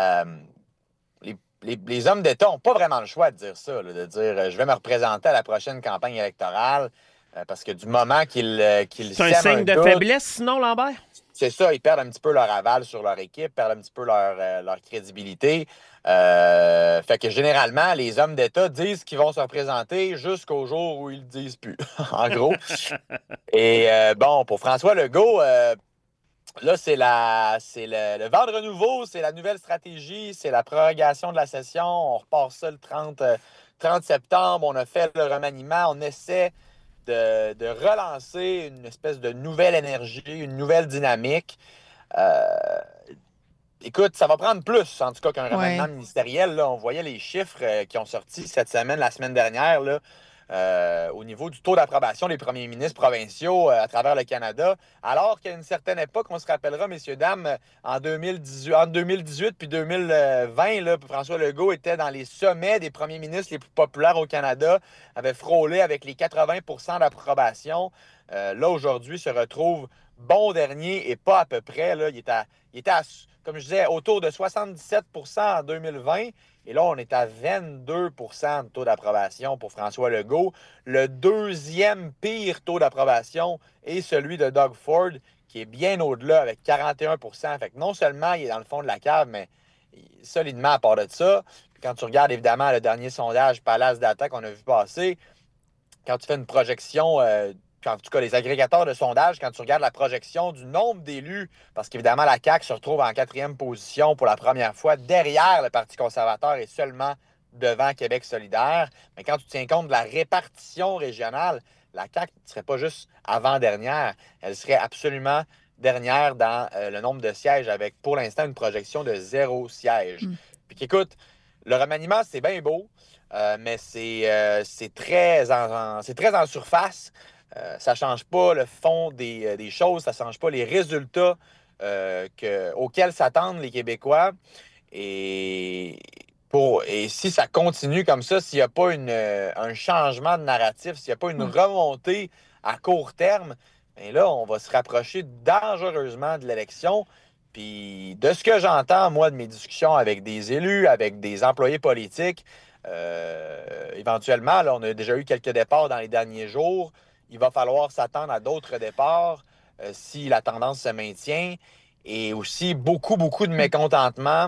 les hommes d'État n'ont pas vraiment le choix de dire ça, là, de dire je vais me représenter à la prochaine campagne électorale parce que du moment qu'il C'est un signe de faiblesse, sinon, Lambert? c'est ça, ils perdent un petit peu leur aval sur leur équipe, perdent un petit peu leur crédibilité. Fait que généralement, les hommes d'État disent qu'ils vont se représenter jusqu'au jour où ils le disent plus, en gros. Et bon, pour François Legault, là, c'est le vent de renouveau, c'est la nouvelle stratégie, c'est la prorogation de la session. On repart ça le 30 septembre. On a fait le remaniement. On essaie de relancer une espèce de nouvelle énergie, une nouvelle dynamique. Écoute, ça va prendre plus, en tout cas, qu'un remaniement ministériel. Là. On voyait les chiffres qui ont sorti cette semaine, la semaine dernière, là, au niveau du taux d'approbation des premiers ministres provinciaux à travers le Canada, alors qu'à une certaine époque, on se rappellera, messieurs, dames, entre 2018 puis 2020, là, François Legault était dans les sommets des premiers ministres les plus populaires au Canada, avait frôlé avec les 80% d'approbation. Là, aujourd'hui, se retrouve bon dernier et pas à peu près. Là. Il était à, comme je disais, autour de 77% en 2020. Et là, on est à 22 % de taux d'approbation pour François Legault. Le deuxième pire taux d'approbation est celui de Doug Ford, qui est bien au-delà, avec 41 %. Fait que non seulement il est dans le fond de la cave, mais solidement à part de ça. Puis quand tu regardes évidemment le dernier sondage Palace Data qu'on a vu passer, quand tu fais une projection... en tout cas, les agrégateurs de sondage, quand tu regardes la projection du nombre d'élus, parce qu'évidemment, la CAQ se retrouve en 4e position pour la première fois derrière le Parti conservateur et seulement devant Québec solidaire. Mais quand tu tiens compte de la répartition régionale, la CAQ ne serait pas juste avant-dernière, elle serait absolument dernière dans le nombre de sièges avec, pour l'instant, une projection de 0 siège. Puis qu'écoute, le remaniement, c'est bien beau, mais c'est très en surface. Ça ne change pas le fond des choses, ça ne change pas les résultats auxquels s'attendent les Québécois. Et si ça continue comme ça, s'il n'y a pas un changement de narratif, s'il n'y a pas une remontée à court terme, bien là, on va se rapprocher dangereusement de l'élection. Puis de ce que j'entends, moi, de mes discussions avec des élus, avec des employés politiques, éventuellement, là, on a déjà eu quelques départs dans les derniers jours. Il va falloir s'attendre à d'autres départs si la tendance se maintient. Et aussi beaucoup de mécontentement.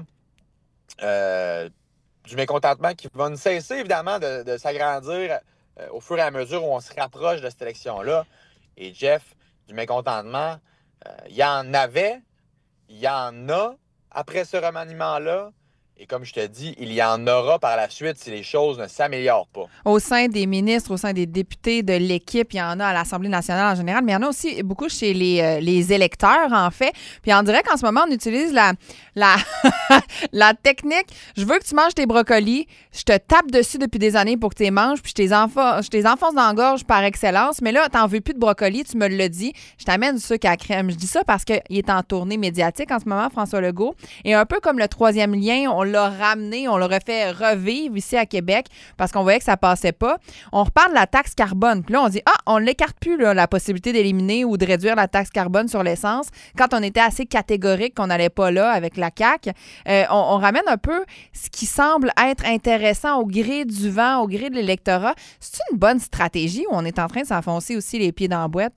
Du mécontentement qui va ne cesser évidemment de s'agrandir au fur et à mesure où on se rapproche de cette élection-là. Et Jeff, du mécontentement, il y en avait, il y en a après ce remaniement-là. Et comme je te dis, il y en aura par la suite si les choses ne s'améliorent pas. Au sein des ministres, au sein des députés, de l'équipe, il y en a à l'Assemblée nationale en général, mais il y en a aussi beaucoup chez les électeurs, en fait. Puis on dirait qu'en ce moment, on utilise la technique. Je veux que tu manges tes brocolis, je te tape dessus depuis des années pour que tu les manges, puis je t'es enfonce dans la gorge par excellence, mais là, t'en veux plus de brocolis, tu me l'as dit, je t'amène du sucre à crème. Je dis ça parce qu'il est en tournée médiatique en ce moment, François Legault. Et un peu comme le troisième lien, on l'a ramené, on l'aurait fait revivre ici à Québec parce qu'on voyait que ça passait pas. On reparle de la taxe carbone. Puis là, on dit, on ne l'écarte plus, là, la possibilité d'éliminer ou de réduire la taxe carbone sur l'essence. Quand on était assez catégorique qu'on n'allait pas là avec la CAQ, on ramène un peu ce qui semble être intéressant au gré du vent, au gré de l'électorat. C'est une bonne stratégie ou on est en train de s'enfoncer aussi les pieds dans la boîte?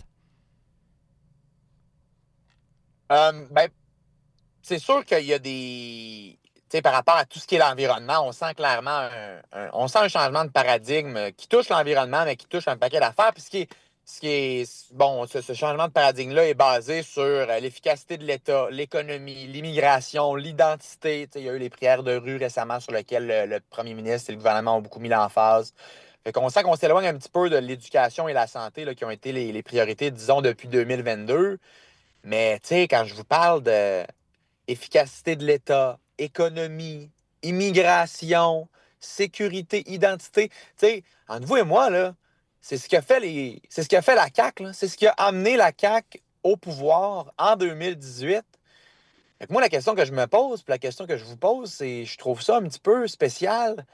C'est sûr qu'il y a des... Tu sais, par rapport à tout ce qui est l'environnement, on sent clairement un changement de paradigme qui touche l'environnement, mais qui touche un paquet d'affaires. Puis ce changement de paradigme-là est basé sur l'efficacité de l'État, l'économie, l'immigration, l'identité. Tu sais, il y a eu les prières de rue récemment sur lesquelles le premier ministre et le gouvernement ont beaucoup mis l'emphase. Fait qu'on sent qu'on s'éloigne un petit peu de l'éducation et la santé là, qui ont été les priorités, disons, depuis 2022. Mais, tu sais, quand je vous parle d'efficacité de l'État, économie, immigration, sécurité, identité. Tu sais, entre vous et moi, là, c'est ce qu'a fait la CAQ, là. C'est ce qui a amené la CAQ au pouvoir en 2018. Fait que moi, la question que je me pose, puis la question que je vous pose, c'est, je trouve ça un petit peu spécial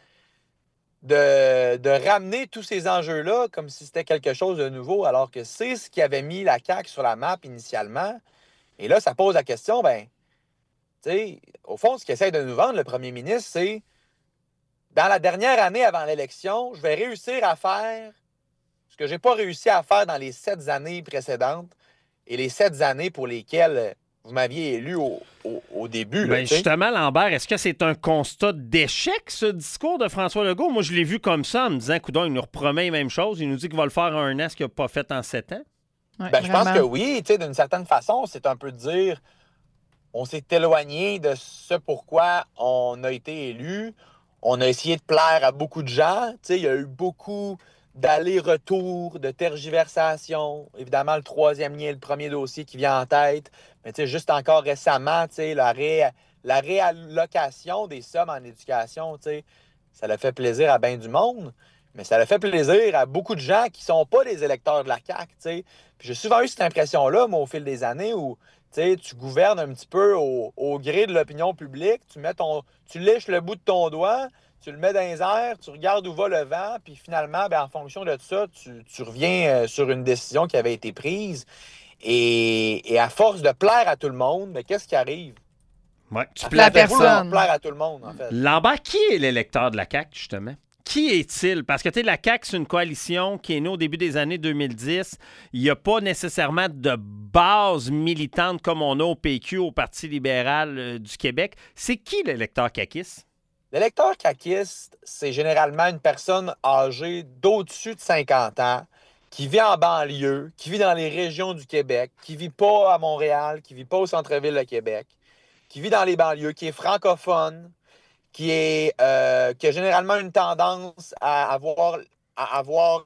de ramener tous ces enjeux-là comme si c'était quelque chose de nouveau, alors que c'est ce qui avait mis la CAQ sur la map initialement. Et là, ça pose la question, ben, tu sais, au fond, ce qu'essaie de nous vendre le premier ministre, c'est dans la dernière année avant l'élection, je vais réussir à faire ce que je n'ai pas réussi à faire dans les 7 années précédentes et les 7 années pour lesquelles vous m'aviez élu au début. Là, Ben justement, Lambert, est-ce que c'est un constat d'échec, ce discours de François Legault? Moi, je l'ai vu comme ça, en me disant, coudonc, il nous repromet les mêmes choses. Il nous dit qu'il va le faire en 1 an, ce qu'il n'a pas fait en 7 ans. Ouais, je pense vraiment. que oui, d'une certaine façon, c'est un peu de dire on s'est éloigné de ce pourquoi on a été élu. On a essayé de plaire à beaucoup de gens. Il y a eu beaucoup d'allers-retours, de tergiversations. Évidemment, le troisième lien, le premier dossier qui vient en tête. Mais juste encore récemment, la réallocation des sommes en éducation, ça l'a fait plaisir à bien du monde. Mais ça l'a fait plaisir à beaucoup de gens qui ne sont pas des électeurs de la CAQ. Puis j'ai souvent eu cette impression-là, moi, au fil des années, où tu gouvernes un petit peu au gré de l'opinion publique, tu liches le bout de ton doigt, tu le mets dans les airs, tu regardes où va le vent, puis finalement, en fonction de ça, tu reviens sur une décision qui avait été prise. Et à force de plaire à tout le monde, mais qu'est-ce qui arrive? Ouais, tu plais à personne. personne. Plaire à tout le monde, en fait. Lambert, qui est l'électeur de la CAQ, justement? Qui est-il? Parce que la CAQ, c'est une coalition qui est née au début des années 2010. Il n'y a pas nécessairement de base militante comme on a au PQ, au Parti libéral du Québec. C'est qui l'électeur caquiste? L'électeur caquiste, c'est généralement une personne âgée d'au-dessus de 50 ans qui vit en banlieue, qui vit dans les régions du Québec, qui vit pas à Montréal, qui vit pas au centre-ville de Québec, qui vit dans les banlieues, qui est francophone, qui a généralement une tendance à avoir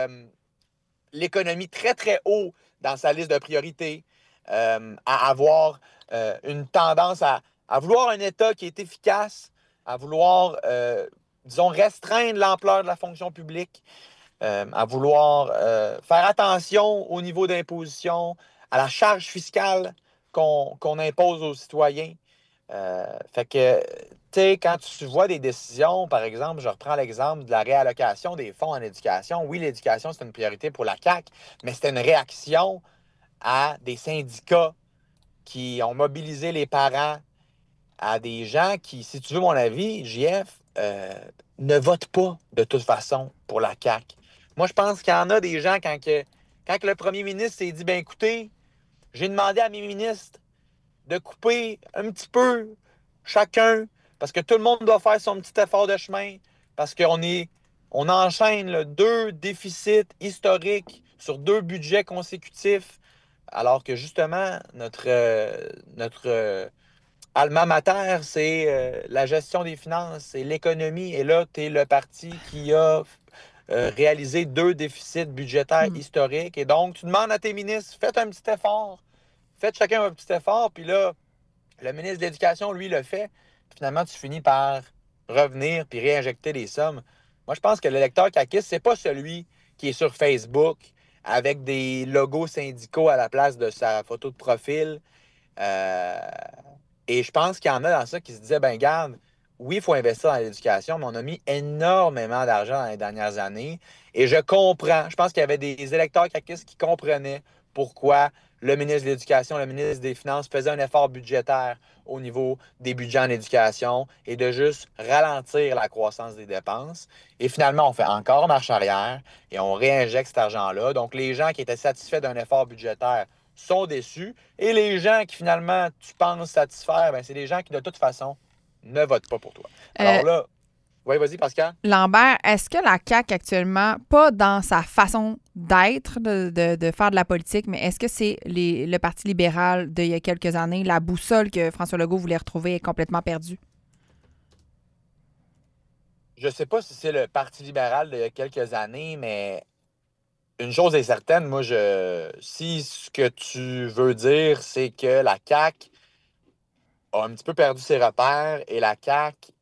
l'économie très, très haut dans sa liste de priorités, à avoir une tendance à vouloir un État qui est efficace, à vouloir, disons, restreindre l'ampleur de la fonction publique, à vouloir faire attention au niveau d'imposition, à la charge fiscale qu'on impose aux citoyens. Fait que, quand tu vois des décisions, par exemple, je reprends l'exemple de la réallocation des fonds en éducation. Oui, l'éducation, c'est une priorité pour la CAQ, mais c'était une réaction à des syndicats qui ont mobilisé les parents, à des gens qui, si tu veux mon avis, JF, ne votent pas de toute façon pour la CAQ. Moi, je pense qu'il y en a des gens, quand le premier ministre s'est dit, écoutez, j'ai demandé à mes ministres de couper un petit peu chacun, parce que tout le monde doit faire son petit effort de chemin, parce on enchaîne 2 déficits historiques sur 2 budgets consécutifs, alors que justement, notre alma mater, c'est la gestion des finances, c'est l'économie, et là, tu es le parti qui a réalisé 2 déficits budgétaires historiques, et donc, tu demandes à tes ministres, faites un petit effort, faites chacun un petit effort, puis là, le ministre de l'Éducation, lui, le fait. Puis finalement, tu finis par revenir puis réinjecter les sommes. Moi, je pense que l'électeur caquiste, c'est pas celui qui est sur Facebook avec des logos syndicaux à la place de sa photo de profil. Et je pense qu'il y en a dans ça qui se disaient, garde, oui, il faut investir dans l'éducation, mais on a mis énormément d'argent dans les dernières années. Et je comprends. Je pense qu'il y avait des électeurs caquistes qui comprenaient pourquoi le ministre de l'Éducation, le ministre des Finances faisaient un effort budgétaire au niveau des budgets en éducation et de juste ralentir la croissance des dépenses. Et finalement, on fait encore marche arrière et on réinjecte cet argent-là. Donc, les gens qui étaient satisfaits d'un effort budgétaire sont déçus. Et les gens qui, finalement, tu penses satisfaire, c'est des gens qui, de toute façon, ne votent pas pour toi. Alors là, oui, vas-y, Pascal. Lambert, est-ce que la CAQ actuellement, pas dans sa façon d'être, de faire de la politique, mais est-ce que c'est le Parti libéral d'il y a quelques années, la boussole que François Legault voulait retrouver est complètement perdue? Je ne sais pas si c'est le Parti libéral d'il y a quelques années, mais une chose est certaine, moi, si ce que tu veux dire, c'est que la CAQ a un petit peu perdu ses repères et la CAQ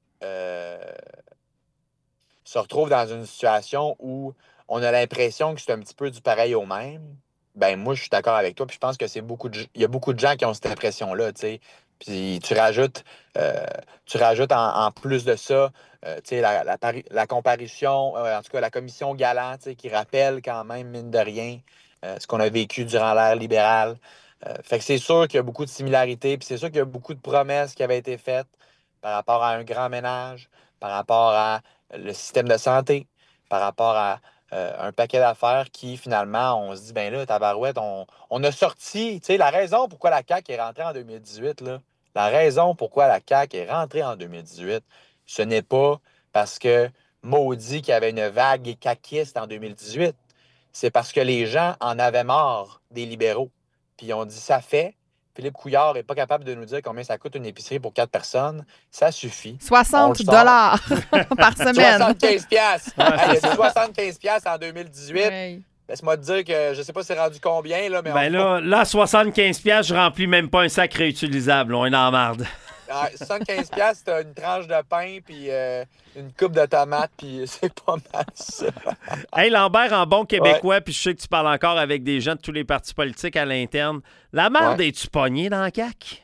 se retrouve dans une situation où on a l'impression que c'est un petit peu du pareil au même, moi, je suis d'accord avec toi. Puis je pense que il y a beaucoup de gens qui ont cette impression-là, tu sais. Puis tu rajoutes en plus de ça, tu sais, la comparution, en tout cas la commission Galland, tu sais, qui rappelle quand même, mine de rien, ce qu'on a vécu durant l'ère libérale. Fait que c'est sûr qu'il y a beaucoup de similarités, puis c'est sûr qu'il y a beaucoup de promesses qui avaient été faites par rapport à un grand ménage, par rapport à le système de santé, par rapport à un paquet d'affaires qui, finalement, on se dit, ben là, tabarouette, on a sorti, tu sais, la raison pourquoi la CAQ est rentrée en 2018, là, la raison pourquoi la CAQ est rentrée en 2018, ce n'est pas parce que maudit qu'il y avait une vague caquiste en 2018. C'est parce que les gens en avaient marre des libéraux. Puis ils ont dit, ça fait. Philippe Couillard n'est pas capable de nous dire combien ça coûte une épicerie pour 4 personnes. Ça suffit. 60 $ par semaine. 75 piastres. Ouais, Il y c'est a dit 75 piastres en 2018. Ouais. Laisse-moi te dire que je sais pas c'est rendu combien, là, mais Ben là, 75 piastres, je remplis même pas un sac réutilisable. On est dans la marde. 75 piastres, t'as une tranche de pain, puis une coupe de tomates, puis c'est pas mal ça. Hey, Lambert, en bon québécois, puis je sais que tu parles encore avec des gens de tous les partis politiques à l'interne. La marde, es-tu pogné dans la CAQ?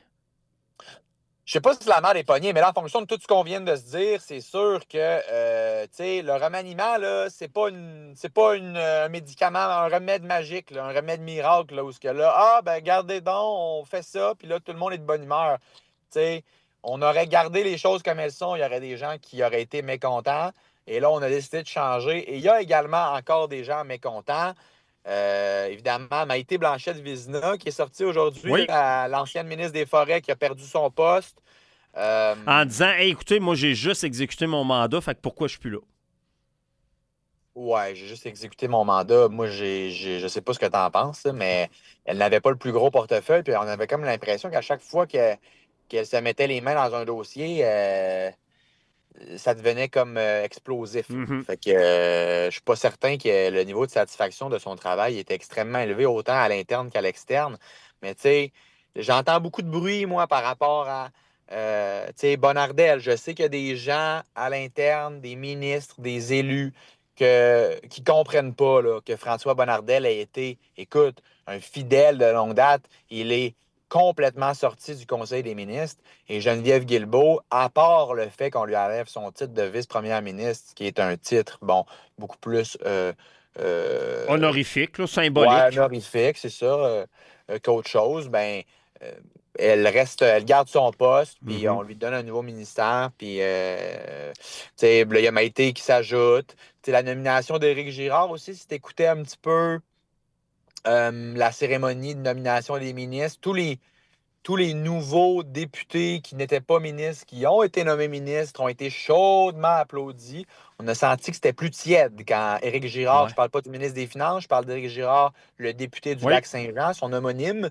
Je sais pas si la merde est pognée, mais là, en fonction de tout ce qu'on vient de se dire, c'est sûr que tu sais, le remaniement, là, c'est pas un médicament, un remède magique, là, un remède miracle, là, où ce que là, ben gardez donc, on fait ça, puis là, tout le monde est de bonne humeur. Tu sais, on aurait gardé les choses comme elles sont, il y aurait des gens qui auraient été mécontents. Et là, on a décidé de changer. Et il y a également encore des gens mécontents. Évidemment, Maïté Blanchette-Vizina, qui est sortie aujourd'hui, l'ancienne ministre des Forêts, qui a perdu son poste. En disant, hey, écoutez, moi, j'ai juste exécuté mon mandat, fait que pourquoi je suis plus là? Ouais, j'ai juste exécuté mon mandat. Moi, je sais pas ce que tu en penses, mais elle n'avait pas le plus gros portefeuille. Puis on avait comme l'impression qu'à chaque fois qu'elle se mettait les mains dans un dossier, ça devenait comme explosif. Fait que je suis pas certain que le niveau de satisfaction de son travail est extrêmement élevé, autant à l'interne qu'à l'externe. Mais tu sais, j'entends beaucoup de bruit, moi, par rapport à tu sais, Bonnardel. Je sais qu'il y a des gens à l'interne, des ministres, des élus qui comprennent pas là, que François Bonnardel ait été, écoute, un fidèle de longue date. Il est complètement sorti du Conseil des ministres. Et Geneviève Guilbeault, à part le fait qu'on lui enlève son titre de vice-première ministre, qui est un titre, bon, beaucoup plus... honorifique, là, symbolique. Ouais, honorifique, c'est ça, qu'autre chose, ben... elle garde son poste, puis on lui donne un nouveau ministère, puis, tu sais, il y a Maïté qui s'ajoute. Tu sais, la nomination d'Éric Girard aussi, si t'écoutais un petit peu la cérémonie de nomination des ministres, tous les nouveaux députés qui n'étaient pas ministres, qui ont été nommés ministres, ont été chaudement applaudis. On a senti que c'était plus tiède quand Éric Girard, je parle pas du ministre des Finances, je parle d'Éric Girard, le député du Lac-Saint-Jean, son homonyme.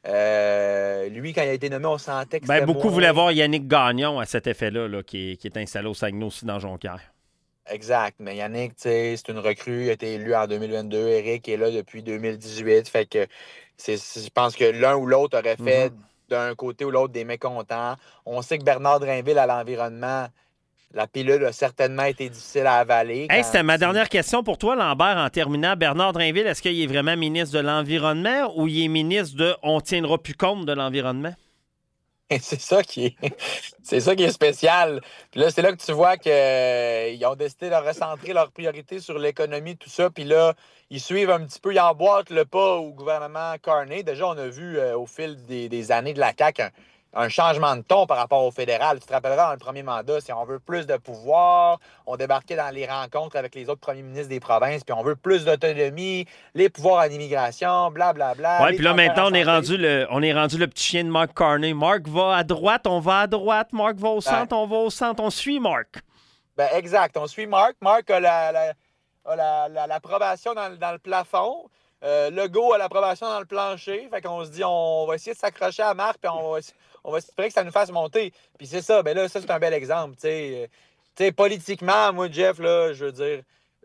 Lui, quand il a été nommé, on sentait que c'était beaucoup voulaient voir Yannick Gagnon à cet effet-là, là, qui est installé au Saguenay aussi dans Jonquière. Exact. Mais Yannick, tu sais, c'est une recrue. Il a été élu en 2022. Éric est là depuis 2018. Fait que je pense que l'un ou l'autre aurait fait d'un côté ou l'autre des mécontents. On sait que Bernard Drinville à l'environnement, la pilule a certainement été difficile à avaler. Hey, c'était ma dernière question pour toi, Lambert, en terminant. Bernard Drinville, est-ce qu'il est vraiment ministre de l'Environnement ou il est ministre de « on tiendra plus compte de l'environnement » ? C'est ça qui est spécial. Puis là, c'est là que tu vois qu'ils ont décidé de recentrer leurs priorités sur l'économie, tout ça. Puis là, ils suivent un petit peu, ils emboîtent le pas au gouvernement Carney. Déjà, on a vu au fil des années de la CAQ un changement de ton par rapport au fédéral. Tu te rappelleras, dans le premier mandat, si on veut plus de pouvoir, on débarquait dans les rencontres avec les autres premiers ministres des provinces, puis on veut plus d'autonomie, les pouvoirs en immigration, blablabla. Oui, puis là, maintenant, on est rendu le petit chien de Mark Carney. Mark va à droite, on va à droite. Mark va au centre, on va au centre. On suit Mark. Ben, exact. On suit Mark. Mark a l'approbation dans le plafond. Legault a l'approbation dans le plancher. Fait qu'on se dit, on va essayer de s'accrocher à Marc, puis on va espérer que ça nous fasse monter. Puis c'est ça. Ben là, ça, c'est un bel exemple. Tu sais, politiquement, moi, Jeff, là, je veux dire,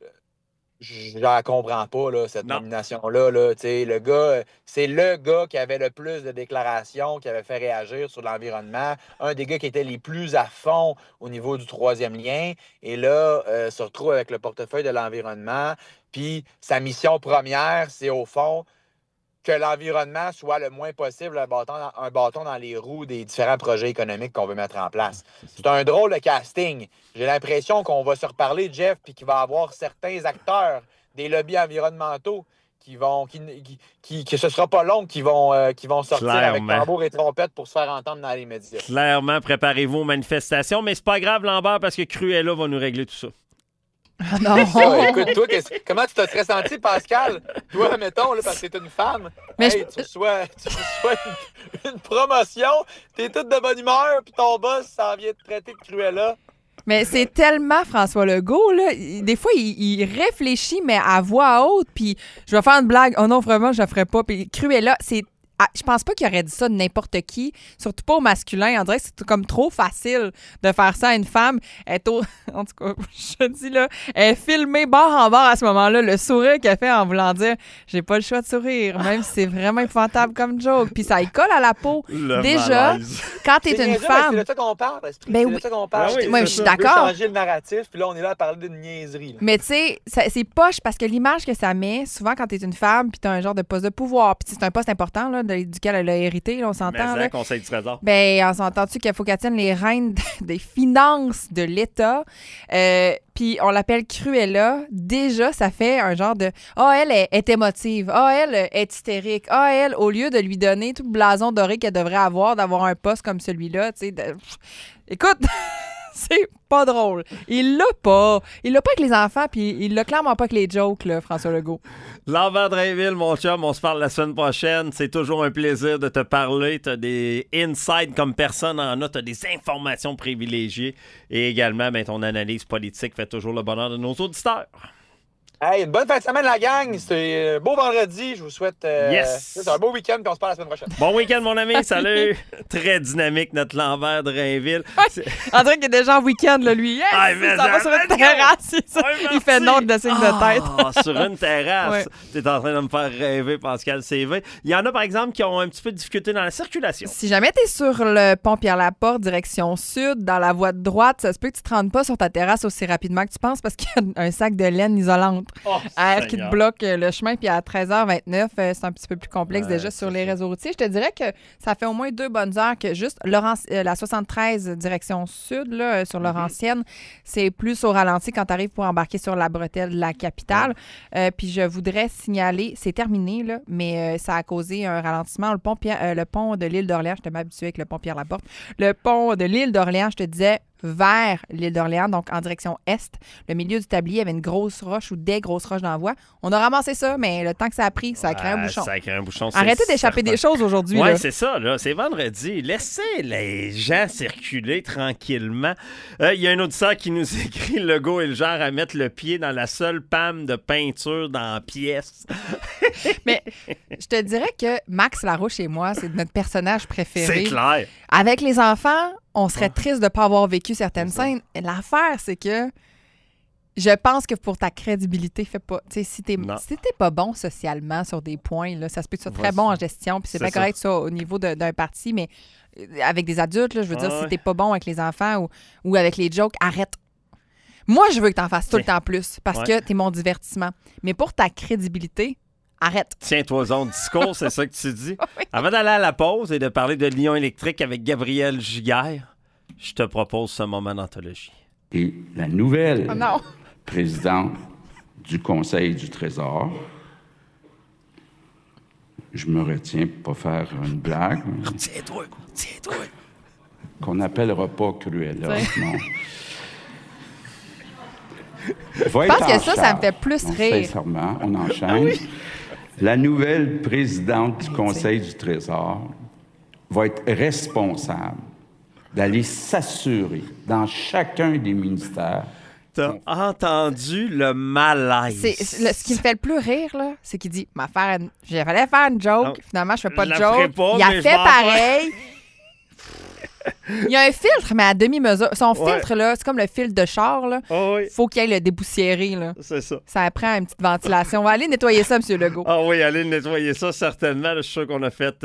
je la comprends pas, là, cette nomination-là. Là, le gars, c'est le gars qui avait le plus de déclarations, qui avait fait réagir sur l'environnement. Un des gars qui était les plus à fond au niveau du troisième lien. Et là, se retrouve avec le portefeuille de l'environnement. Puis sa première, c'est au fond que l'environnement soit le moins possible un bâton dans les roues des différents projets économiques qu'on veut mettre en place. C'est un drôle de casting. J'ai l'impression qu'on va se reparler, Jeff, puis qu'il va y avoir certains acteurs des lobbies environnementaux que ce sera pas long qui vont sortir avec tambour et trompette pour se faire entendre dans les médias. Clairement, préparez-vous aux manifestations, mais c'est pas grave, Lambert, parce que Cruella va nous régler tout ça. Ah non! Ça, écoute, toi, comment tu te serais senti, Pascal? Toi, mettons, là, parce que t'es une femme, Mais tu reçois une promotion, t'es toute de bonne humeur, puis ton boss s'en vient te traiter de Cruella. Mais c'est tellement François Legault, là. Des fois, il réfléchit, mais à voix haute, puis je vais faire une blague. Oh non, vraiment, je la ferai pas. Puis Cruella, c'est... je pense pas qu'il aurait dit ça de n'importe qui, surtout pas au masculin. On dirait que c'est comme trop facile de faire ça à une femme. Elle est en tout cas, je dis là, elle est filmée bord en bord à ce moment-là. Le sourire qu'elle fait en voulant dire « j'ai pas le choix de sourire », même si c'est vraiment épouvantable comme joke. Puis ça y colle à la peau. Déjà, quand t'es une femme... C'est de ça qu'on parle, esprit. Ben c'est de ça qu'on parle. oui, je suis On d'accord. veut changer le narratif, puis là, on est là à parler d'une niaiserie. Là. Mais tu sais, c'est poche parce que l'image que ça met, souvent quand t'es une femme, puis t'as un genre de poste de pouvoir, puis c'est un poste important, là, duquel elle a hérité, là, on s'entend. Mais là. Conseil du Trésor. Ben, on s'entend-tu qu'il faut qu'elle tienne les rênes des finances de l'État. Puis on l'appelle Cruella. Déjà, ça fait un genre de « Ah, elle est émotive. Ah, elle est hystérique. Ah, elle, au lieu de lui donner tout le blason doré qu'elle devrait avoir, d'avoir un poste comme celui-là, tu sais... Écoute... C'est pas drôle. Il l'a pas. Il l'a pas avec les enfants, puis il l'a clairement pas avec les jokes, là, François Legault. Lambert Drainville, mon chum, on se parle la semaine prochaine. C'est toujours un plaisir de te parler. T'as des insights comme personne en a. T'as des informations privilégiées. Et également, ton analyse politique fait toujours le bonheur de nos auditeurs. Hey, une bonne fin de semaine, la gang. C'est un beau vendredi. Je vous souhaite c'est un beau week-end, puis on se parle la semaine prochaine. Bon week-end, mon ami. Salut. Très dynamique, notre Lambert Drainville. On dirait qu'il est déjà en week-end, là, lui. Yes, il s'en va sur une terrasse. Il fait non de signe de tête. Sur une terrasse. Ouais. T'es en train de me faire rêver, Pascal CV. Il y en a, par exemple, qui ont un petit peu de difficulté dans la circulation. Si jamais t'es sur le pont Pierre-Laporte, direction sud, dans la voie de droite, ça se peut que tu te rendes pas sur ta terrasse aussi rapidement que tu penses parce qu'il y a un sac de laine isolante. Qui te bloque le chemin, puis à 13h29, c'est un petit peu plus complexe déjà sur les réseaux routiers. Je te dirais que ça fait au moins 2 bonnes heures que juste la 73 direction sud, là, sur Laurentienne, c'est plus au ralenti quand tu arrives pour embarquer sur la bretelle de la capitale. Puis je voudrais signaler, c'est terminé, là, mais ça a causé un ralentissement. Le pont de l'île d'Orléans, je t'ai habitué avec le pont Pierre-Laporte. Le pont de l'île d'Orléans, je te disais, vers l'île d'Orléans, donc en direction est. Le milieu du tablier, il y avait une grosse roche ou des grosses roches dans la voie. On a ramassé ça, mais le temps que ça a pris, ça a créé un bouchon. Ça a créé un bouchon. Arrêtez d'échapper des choses aujourd'hui. Oui, c'est ça. Là. C'est vendredi. Laissez les gens circuler tranquillement. Il y a un auditeur qui nous écrit « Legault est le genre à mettre le pied dans la seule panne de peinture dans la pièce. » Mais je te dirais que Max Larouche et moi, c'est notre personnage préféré. C'est clair. Avec les enfants, on serait triste de ne pas avoir vécu certaines scènes. L'affaire, c'est que je pense que pour ta crédibilité, fais pas. Si t'es pas bon socialement sur des points, là, ça se peut que tu sois très bon en gestion, puis c'est bien correct ça au niveau d'un parti, mais avec des adultes, là, je veux dire, si t'es pas bon avec les enfants ou avec les jokes, arrête. Moi, je veux que t'en fasses tout le temps plus parce que t'es mon divertissement. Mais pour ta crédibilité, arrête. Tiens-toi-en discours, c'est ça que tu dis. Oui. Avant d'aller à la pause et de parler de Lion électrique avec Gabriel Giguère, je te propose ce moment d'anthologie. Et la nouvelle présidente du Conseil du Trésor, je me retiens pour pas faire une blague. Retiens-toi. Qu'on n'appellera pas Cruella, non. Je pense que ça me fait plus rire. Sincèrement, on enchaîne. Oui. La nouvelle présidente du Conseil du Trésor va être responsable d'aller s'assurer dans chacun des ministères. T'as entendu le malaise. Ce qui me fait le plus rire, là, c'est qu'il dit j'allais faire une joke, finalement, je fais pas de joke. Il a fait pareil. Il y a un filtre, mais à demi-mesure. Son filtre, là, c'est comme le filtre de char. Là. Faut qu'il aille le déboussiérer. Là. C'est ça. Ça prend une petite ventilation. On va aller nettoyer ça, M. Legault. Ah oui, allez nettoyer ça, certainement. Je suis sûr qu'on a fait,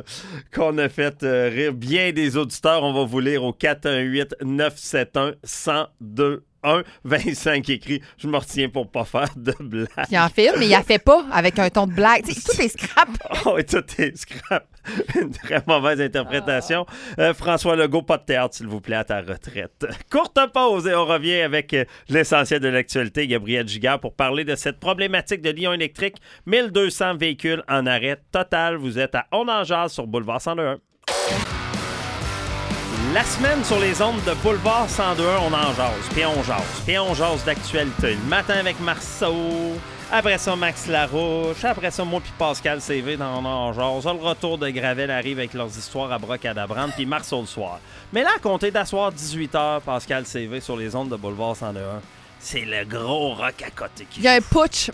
rire bien des auditeurs. On va vous lire au 418-971-1021. Vincent qui écrit « Je me retiens pour pas faire de blague. » Il en filme, mais il a fait pas avec un ton de blague. Tout est scrap. Tout est scrap. Une très mauvaise interprétation. François Legault, pas de théâtre, s'il vous plaît, à ta retraite. Courte pause et on revient avec l'essentiel de l'actualité. Gabriel Giguère pour parler de cette problématique de Lion électrique. 1200 véhicules en arrêt total. Vous êtes à On en jase sur Boulevard 101. La semaine sur les ondes de Boulevard 102.1, on en jase, puis on jase, puis on jase d'actualité. Le matin avec Marceau, après ça Max Larouche, après ça moi puis Pascal CV dans On en jase. Le retour de Gravel arrive avec leurs histoires à brocadabrante, puis Marceau le soir. Mais là, à compter d'asseoir 18h, Pascal CV sur les ondes de Boulevard 102.1. C'est le gros rock à côté qui Il y a un putsch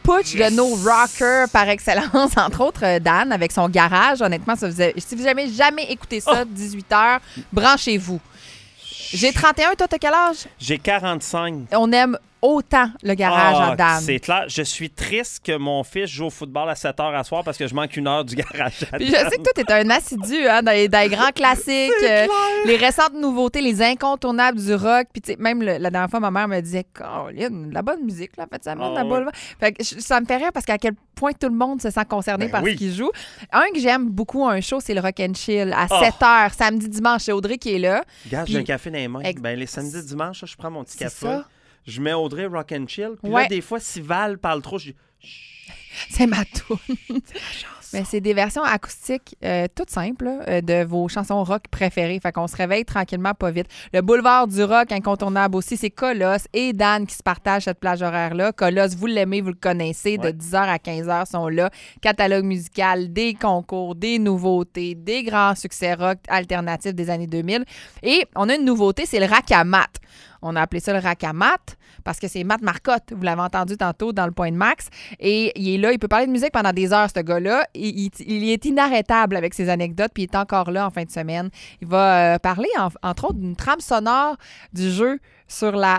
de nos rockers par excellence, entre autres Dan avec son garage. Honnêtement, si vous n'avez jamais écouté ça, 18h, branchez-vous. J'ai 31, toi, t'as quel âge? J'ai 45. On aime autant le garage à Dan. C'est clair. Je suis triste que mon fils joue au football à 7h à soir parce que je manque 1 heure du garage à Dan. Puis je sais que toi, t'es un assidu dans les grands classiques, les récentes nouveautés, les incontournables du rock. Puis même la dernière fois, ma mère me disait « Caroline, de la bonne musique, là, en fait, ça mène la boulevard. » Fait que ça me fait rire parce qu'à quel point tout le monde se sent concerné par ce qu'il joue. Un que j'aime beaucoup, un show, c'est le Rock and Chill à 7h, samedi, dimanche. C'est Audrey qui est là. Regarde, j'ai un café dans les mains. Les samedis, dimanches, je prends mon petit café. Ça. Je mets Audrey Rock and Chill. Puis là, des fois, si Val parle trop, je dis c'est ma toune. Mais c'est des versions acoustiques toutes simples de vos chansons rock préférées. Fait qu'on se réveille tranquillement, pas vite. Le boulevard du rock incontournable aussi, c'est Colosse et Dan qui se partagent cette plage horaire-là. Colosse, vous l'aimez, vous le connaissez. De 10h à 15h sont là. Catalogue musical, des concours, des nouveautés, des grands succès rock alternatifs des années 2000. Et on a une nouveauté, c'est le rack à mat. On a appelé ça le rack à mat parce que c'est Matt Marcotte. Vous l'avez entendu tantôt dans le Point de Max. Et il est là, il peut parler de musique pendant des heures, ce gars-là. Il est inarrêtable avec ses anecdotes, puis il est encore là en fin de semaine. Il va parler, entre autres, d'une trame sonore du jeu sur la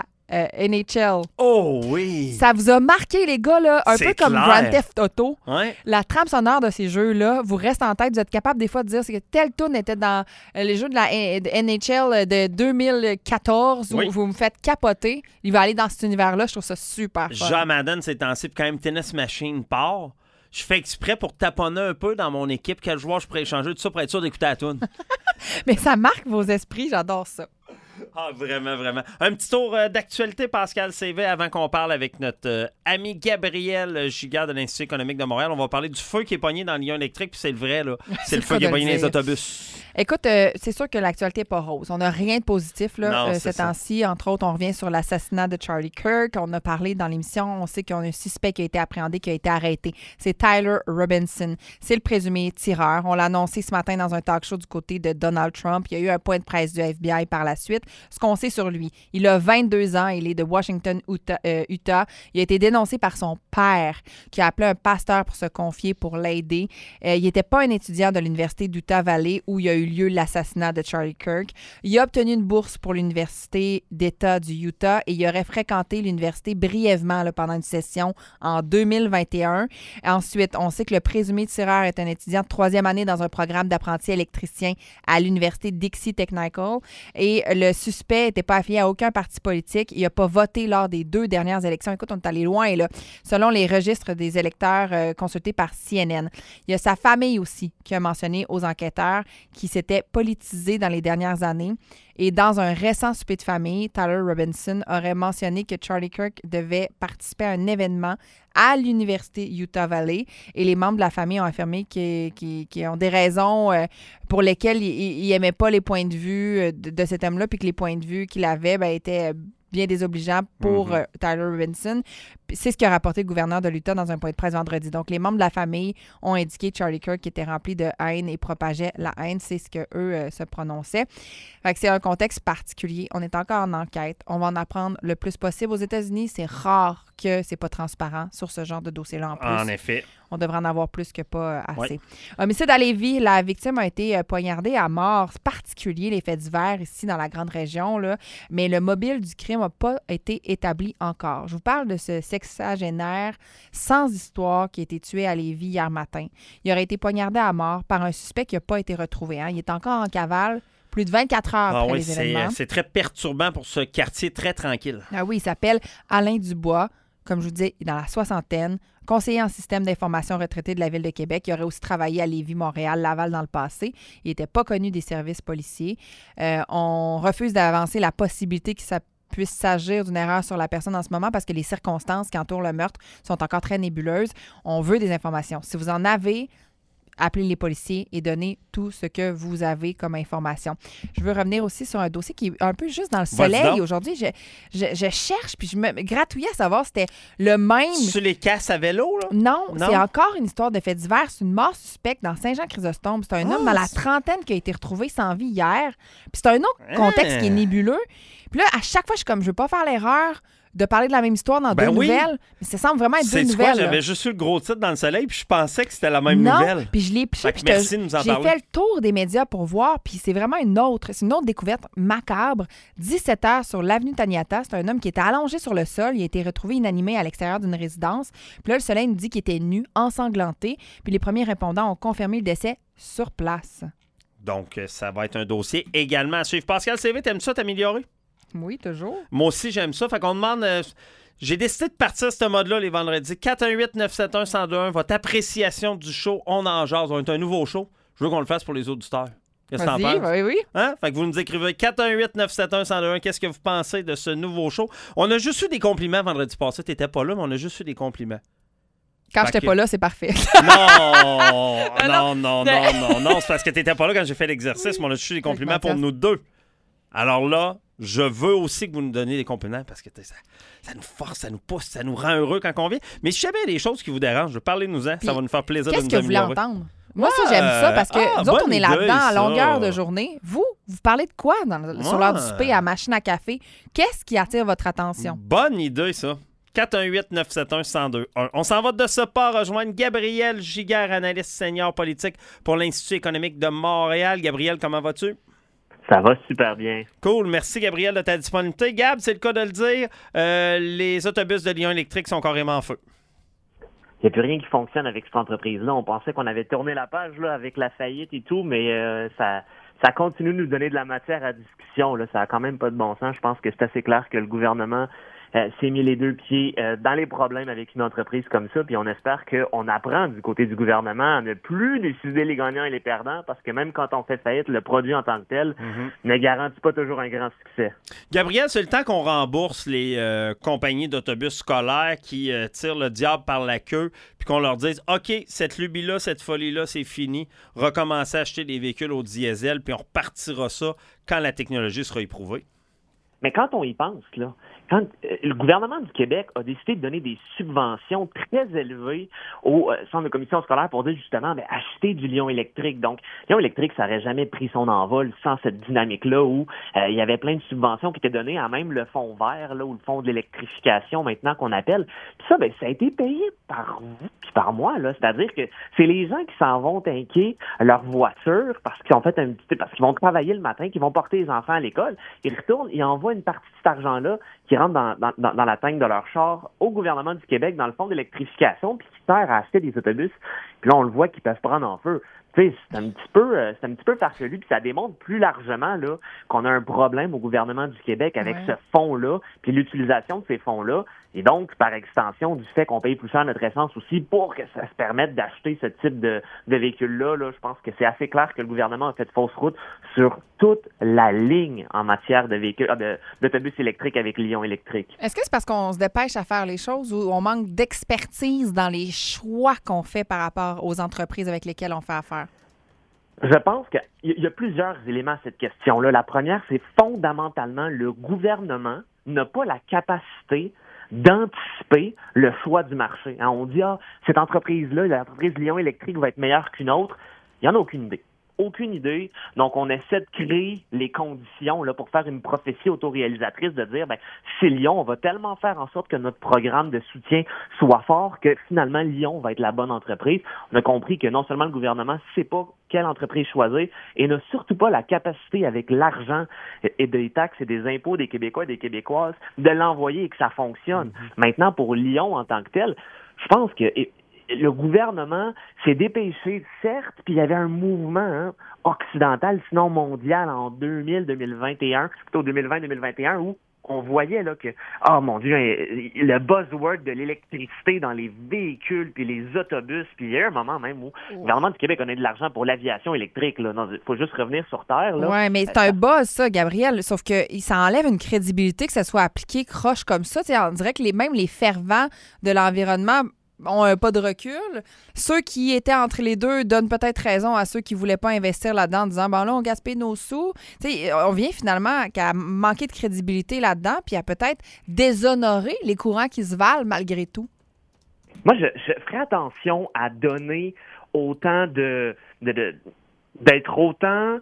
NHL. Oh oui! Ça vous a marqué, les gars, là, un peu comme Grand Theft Auto. Ouais. La trame sonore de ces jeux-là vous reste en tête. Vous êtes capable des fois de dire que telle tune était dans les jeux de la NHL de 2014 où vous me faites capoter. Il va aller dans cet univers-là. Je trouve ça super fun. Jean Madden, ces temps-ci, puis quand même Tennis Machine part, je fais exprès pour taponner un peu dans mon équipe quel joueur je pourrais échanger, tout ça pour être sûr d'écouter la tune. Mais ça marque vos esprits. J'adore ça. Ah, vraiment, vraiment. Un petit tour d'actualité, Pascal CV, avant qu'on parle avec notre ami Gabriel Gigard de l'Institut économique de Montréal. On va parler du feu qui est pogné dans le lien électrique, puis c'est le vrai, là. C'est le feu qui est pogné dans les autobus. Écoute, c'est sûr que l'actualité n'est pas rose. On n'a rien de positif là, ces temps-ci. Entre autres, on revient sur l'assassinat de Charlie Kirk. On a parlé dans l'émission, on sait qu'on a un suspect qui a été appréhendé, qui a été arrêté. C'est Tyler Robinson. C'est le présumé tireur. On l'a annoncé ce matin dans un talk show du côté de Donald Trump. Il y a eu un point de presse du FBI par la suite. Ce qu'on sait sur lui, il a 22 ans. Il est de Washington, Utah. Il a été dénoncé par son père qui a appelé un pasteur pour se confier, pour l'aider. Il n'était pas un étudiant de l'Université d'Utah Valley où il y a eu lieu l'assassinat de Charlie Kirk. Il a obtenu une bourse pour l'Université d'État du Utah et il aurait fréquenté l'université brièvement là, pendant une session en 2021. Ensuite, on sait que le présumé tireur est un étudiant de 3e année dans un programme d'apprenti électricien à l'Université Dixie Technical et le suspect n'était pas affilié à aucun parti politique. Il n'a pas voté lors des 2 dernières élections. Écoute, on est allé loin là. Selon les registres des électeurs consultés par CNN. Il y a sa famille aussi qui a mentionné aux enquêteurs qui s'était politisé dans les dernières années. Et dans un récent souper de famille, Tyler Robinson aurait mentionné que Charlie Kirk devait participer à un événement à l'Université Utah Valley. Et les membres de la famille ont affirmé qu'ils ont des raisons pour lesquelles ils n'aimaient pas les points de vue de cet homme-là, puis que les points de vue qu'il avait étaient bien désobligeant pour Tyler Robinson. C'est ce qu'a rapporté le gouverneur de l'Utah dans un point de presse vendredi. Donc, les membres de la famille ont indiqué que Charlie Kirk était rempli de haine et propageait la haine. C'est ce qu'eux se prononçaient. Fait que c'est un contexte particulier. On est encore en enquête. On va en apprendre le plus possible. Aux États-Unis, c'est rare que c'est pas transparent sur ce genre de dossier-là en plus. En effet. On devrait en avoir plus que pas assez. Homicide à Lévis, la victime a été poignardée à mort. C'est particulier, les faits divers ici dans la grande région, là. Mais le mobile du crime n'a pas été établi encore. Je vous parle de ce sexagénaire sans histoire qui a été tué à Lévis hier matin. Il aurait été poignardé à mort par un suspect qui n'a pas été retrouvé. Il est encore en cavale plus de 24 heures après les événements. C'est très perturbant pour ce quartier très tranquille. Ah oui, il s'appelle Alain Dubois. Comme je vous dis, dans la soixantaine, conseiller en système d'information retraité de la Ville de Québec. Il aurait aussi travaillé à Lévis, Montréal, Laval dans le passé. Il n'était pas connu des services policiers. On refuse d'avancer la possibilité que ça puisse s'agir d'une erreur sur la personne en ce moment parce que les circonstances qui entourent le meurtre sont encore très nébuleuses. On veut des informations. Si vous en avez, appelez les policiers et donnez tout ce que vous avez comme information. Je veux revenir aussi sur un dossier qui est un peu juste dans le soleil. Aujourd'hui, je cherche puis je me gratouillais à savoir si c'était le même. Sur les casses à vélo, là? Non, c'est encore une histoire de fait divers. C'est une mort suspecte dans Saint-Jean-Chrysostome. C'est un homme dans la trentaine qui a été retrouvé sans vie hier. Puis c'est un autre contexte qui est nébuleux. Puis là, à chaque fois, je suis comme, je veux pas faire l'erreur de parler de la même histoire dans deux nouvelles, mais ça semble vraiment être deux nouvelles. J'avais juste eu le gros titre dans le soleil, puis je pensais que c'était la même nouvelle. Puis je l'ai piché, puis merci de nous en parler. J'ai fait le tour des médias pour voir, puis c'est vraiment une autre découverte macabre. 17 heures sur l'avenue Taniata, c'est un homme qui était allongé sur le sol, il a été retrouvé inanimé à l'extérieur d'une résidence. Puis là, le soleil nous dit qu'il était nu, ensanglanté, puis les premiers répondants ont confirmé le décès sur place. Donc, ça va être un dossier également à suivre. Pascal CV, t'aimes ça t'améliorer? Oui, toujours. Moi aussi, j'aime ça. Fait qu'on demande... j'ai décidé de partir ce mode-là les vendredis. 418-971-1021, votre appréciation du show On en jase. On est un nouveau show. Je veux qu'on le fasse pour les auditeurs. Qu'est-ce que t'en penses? Oui. Hein? Fait que vous nous écrivez 418-971-1021. Qu'est-ce que vous pensez de ce nouveau show? On a juste eu des compliments vendredi passé. T'étais pas là, mais on a juste eu des compliments. Quand j'étais pas là, c'est parfait. Non! C'est parce que t'étais pas là quand j'ai fait l'exercice, mais on a juste eu des compliments pour nous deux. Alors là, je veux aussi que vous nous donniez des compliments parce que ça nous force, ça nous pousse, ça nous rend heureux quand on vient. Mais si jamais il y a des choses qui vous dérangent, parlez-nous-en. Ça va nous faire plaisir de nous améliorer. Qu'est-ce que vous voulez entendre? Moi aussi, j'aime ça parce que nous autres, on est là-dedans à longueur de journée. Vous parlez de quoi sur l'heure du souper à machine à café? Qu'est-ce qui attire votre attention? Bonne idée, ça. 418-971-1021. On s'en va de ce pas rejoindre Gabriel Giguère, analyste senior politique pour l'Institut économique de Montréal. Gabriel, comment vas-tu? Ça va super bien. Cool. Merci, Gabriel, de ta disponibilité. Gab, c'est le cas de le dire, les autobus de Lion Électrique sont carrément en feu. Il n'y a plus rien qui fonctionne avec cette entreprise-là. On pensait qu'on avait tourné la page là, avec la faillite et tout, mais ça continue de nous donner de la matière à discussion. Là. Ça n'a quand même pas de bon sens. Je pense que c'est assez clair que le gouvernement s'est mis les deux pieds dans les problèmes avec une entreprise comme ça, puis on espère qu'on apprend du côté du gouvernement à ne plus décider les gagnants et les perdants, parce que même quand on fait faillite, le produit en tant que tel ne garantit pas toujours un grand succès. Gabriel, c'est le temps qu'on rembourse les compagnies d'autobus scolaires qui tirent le diable par la queue, puis qu'on leur dise « OK, cette lubie-là, cette folie-là, c'est fini. Recommencez à acheter des véhicules au diesel, puis on repartira ça quand la technologie sera éprouvée. » Mais quand on y pense, là, quand le gouvernement du Québec a décidé de donner des subventions très élevées aux centres de commission scolaire pour dire justement acheter du Lion électrique. Donc, Lion électrique, ça n'aurait jamais pris son envol sans cette dynamique-là où il y avait plein de subventions qui étaient données à même le fonds vert là, ou le fonds de l'électrification maintenant qu'on appelle. Puis ça, ça a été payé par vous puis par moi. Là. C'est-à-dire que c'est les gens qui s'en vont tanker leur voiture parce qu'ils ont fait parce qu'ils vont travailler le matin, qu'ils vont porter les enfants à l'école. Ils retournent, ils envoient une partie de cet argent-là qui rentre dans la tank de leur char au gouvernement du Québec, dans le fonds d'électrification, puis qui sert à acheter des autobus. Puis là, on le voit qu'ils peuvent prendre en feu. Tu sais, c'est un petit peu farfelu, puis ça démontre plus largement là qu'on a un problème au gouvernement du Québec avec ce fonds-là, puis l'utilisation de ces fonds-là, et donc, par extension, du fait qu'on paye plus cher notre essence aussi pour que ça se permette d'acheter ce type de véhicule-là. Là, je pense que c'est assez clair que le gouvernement a fait fausse route sur toute la ligne en matière de véhicules, d'autobus électriques avec Lion électrique. Est-ce que c'est parce qu'on se dépêche à faire les choses ou on manque d'expertise dans les choix qu'on fait par rapport aux entreprises avec lesquelles on fait affaire? Je pense qu'il y a plusieurs éléments à cette question-là. La première, c'est fondamentalement le gouvernement n'a pas la capacité d'anticiper le choix du marché. Hein, on dit, cette entreprise-là, l'entreprise Lion électrique va être meilleure qu'une autre. Il n'y en a aucune idée. Aucune idée. Donc, on essaie de créer les conditions là, pour faire une prophétie autoréalisatrice de dire, c'est Lyon, on va tellement faire en sorte que notre programme de soutien soit fort que finalement, Lyon va être la bonne entreprise. On a compris que non seulement le gouvernement ne sait pas quelle entreprise choisir et n'a surtout pas la capacité avec l'argent et des taxes et des impôts des Québécois et des Québécoises de l'envoyer et que ça fonctionne. Maintenant, pour Lyon en tant que tel, je pense que le gouvernement s'est dépêché, certes, puis il y avait un mouvement occidental, sinon mondial, en 2000-2021, plutôt 2020-2021, où on voyait là que, mon Dieu, le buzzword de l'électricité dans les véhicules, puis les autobus, puis il y a eu un moment même où le gouvernement du Québec a donné de l'argent pour l'aviation électrique. Il faut juste revenir sur Terre. Oui, mais c'est un buzz, ça, Gabriel, sauf que ça enlève une crédibilité que ça soit appliqué croche comme ça. T'sais, on dirait que même les fervents de l'environnement ont pas de recul. Ceux qui étaient entre les deux donnent peut-être raison à ceux qui voulaient pas investir là-dedans en disant, là, on gaspille nos sous. T'sais, on vient finalement qu'à manquer de crédibilité là-dedans puis à peut-être déshonorer les courants qui se valent malgré tout. Moi, je ferais attention à donner autant d'être autant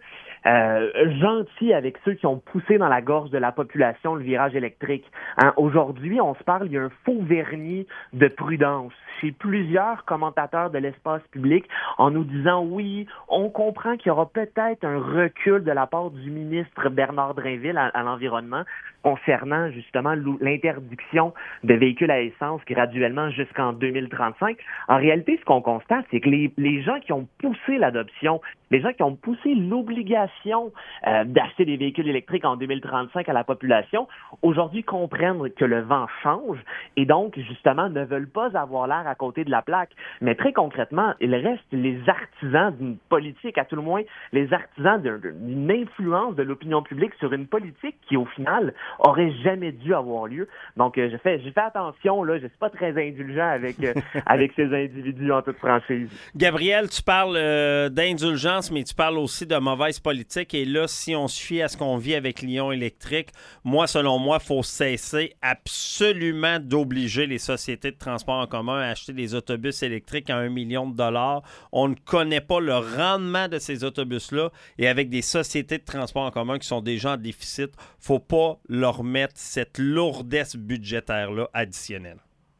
gentil avec ceux qui ont poussé dans la gorge de la population le virage électrique. Hein? Aujourd'hui, on se parle, il y a un faux vernis de prudence chez plusieurs commentateurs de l'espace public en nous disant oui, on comprend qu'il y aura peut-être un recul de la part du ministre Bernard Drinville à l'environnement concernant justement l'interdiction de véhicules à essence graduellement jusqu'en 2035. En réalité, ce qu'on constate, c'est que les gens qui ont poussé l'adoption, les gens qui ont poussé l'obligation d'acheter des véhicules électriques en 2035 à la population, aujourd'hui comprennent que le vent change et donc, justement, ne veulent pas avoir l'air à côté de la plaque. Mais très concrètement, il reste les artisans d'une politique, à tout le moins, les artisans d'une influence de l'opinion publique sur une politique qui, au final, aurait jamais dû avoir lieu. Donc, je fais attention, là, je suis pas très indulgent avec ces individus en toute franchise. Gabriel, tu parles d'indulgence, mais tu parles aussi de mauvaise politique. Et là, si on se fie à ce qu'on vit avec Lion électrique, selon moi, il faut cesser absolument d'obliger les sociétés de transport en commun à acheter des autobus électriques à $1 million. On ne connaît pas le rendement de ces autobus-là. Et avec des sociétés de transport en commun qui sont déjà en déficit, il ne faut pas leur mettre cette lourdesse budgétaire-là additionnelle.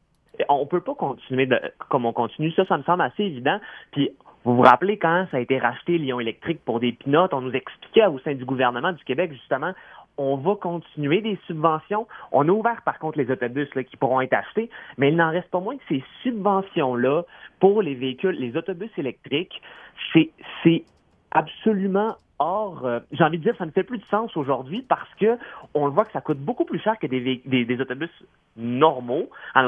On ne peut pas continuer comme on continue. Ça me semble assez évident. Puis, vous vous rappelez quand ça a été racheté, Lion électrique, pour des peanuts, on nous expliquait au sein du gouvernement du Québec, justement, on va continuer des subventions. On a ouvert, par contre, les autobus là, qui pourront être achetés, mais il n'en reste pas moins que ces subventions-là pour les véhicules, les autobus électriques, c'est absolument hors, j'ai envie de dire, ça ne fait plus de sens aujourd'hui parce que on le voit que ça coûte beaucoup plus cher que des autobus normaux,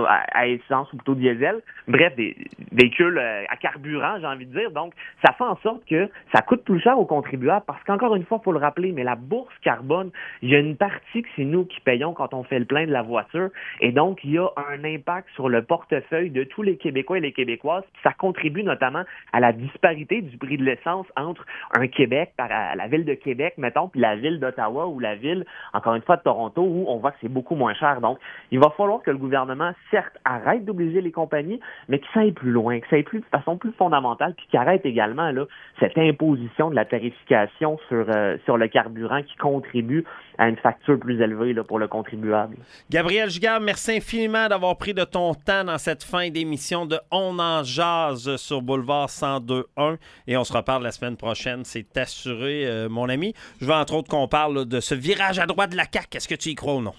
à essence ou plutôt diesel. Bref, des véhicules à carburant, j'ai envie de dire. Donc, ça fait en sorte que ça coûte plus cher aux contribuables parce qu'encore une fois, il faut le rappeler, mais la bourse carbone, il y a une partie que c'est nous qui payons quand on fait le plein de la voiture. Et donc, il y a un impact sur le portefeuille de tous les Québécois et les Québécoises. Ça contribue notamment à la disparité du prix de l'essence entre un Québec, la ville de Québec, mettons, puis la ville d'Ottawa ou la ville, encore une fois, de Toronto, où on voit que c'est beaucoup moins cher. Donc, il va falloir que le gouvernement, certes, arrête d'obliger les compagnies, mais que ça aille plus loin, que ça aille plus de façon plus fondamentale, puis qu'il arrête également là, cette imposition de la tarification sur le carburant qui contribue à une facture plus élevée là, pour le contribuable. Gabriel Giguère, merci infiniment d'avoir pris de ton temps dans cette fin d'émission de On en jase sur Boulevard 102.1 et on se reparle la semaine prochaine, c'est assuré, mon ami. Je veux entre autres qu'on parle là, de ce virage à droite de la CAQ. Est-ce que tu y crois ou non?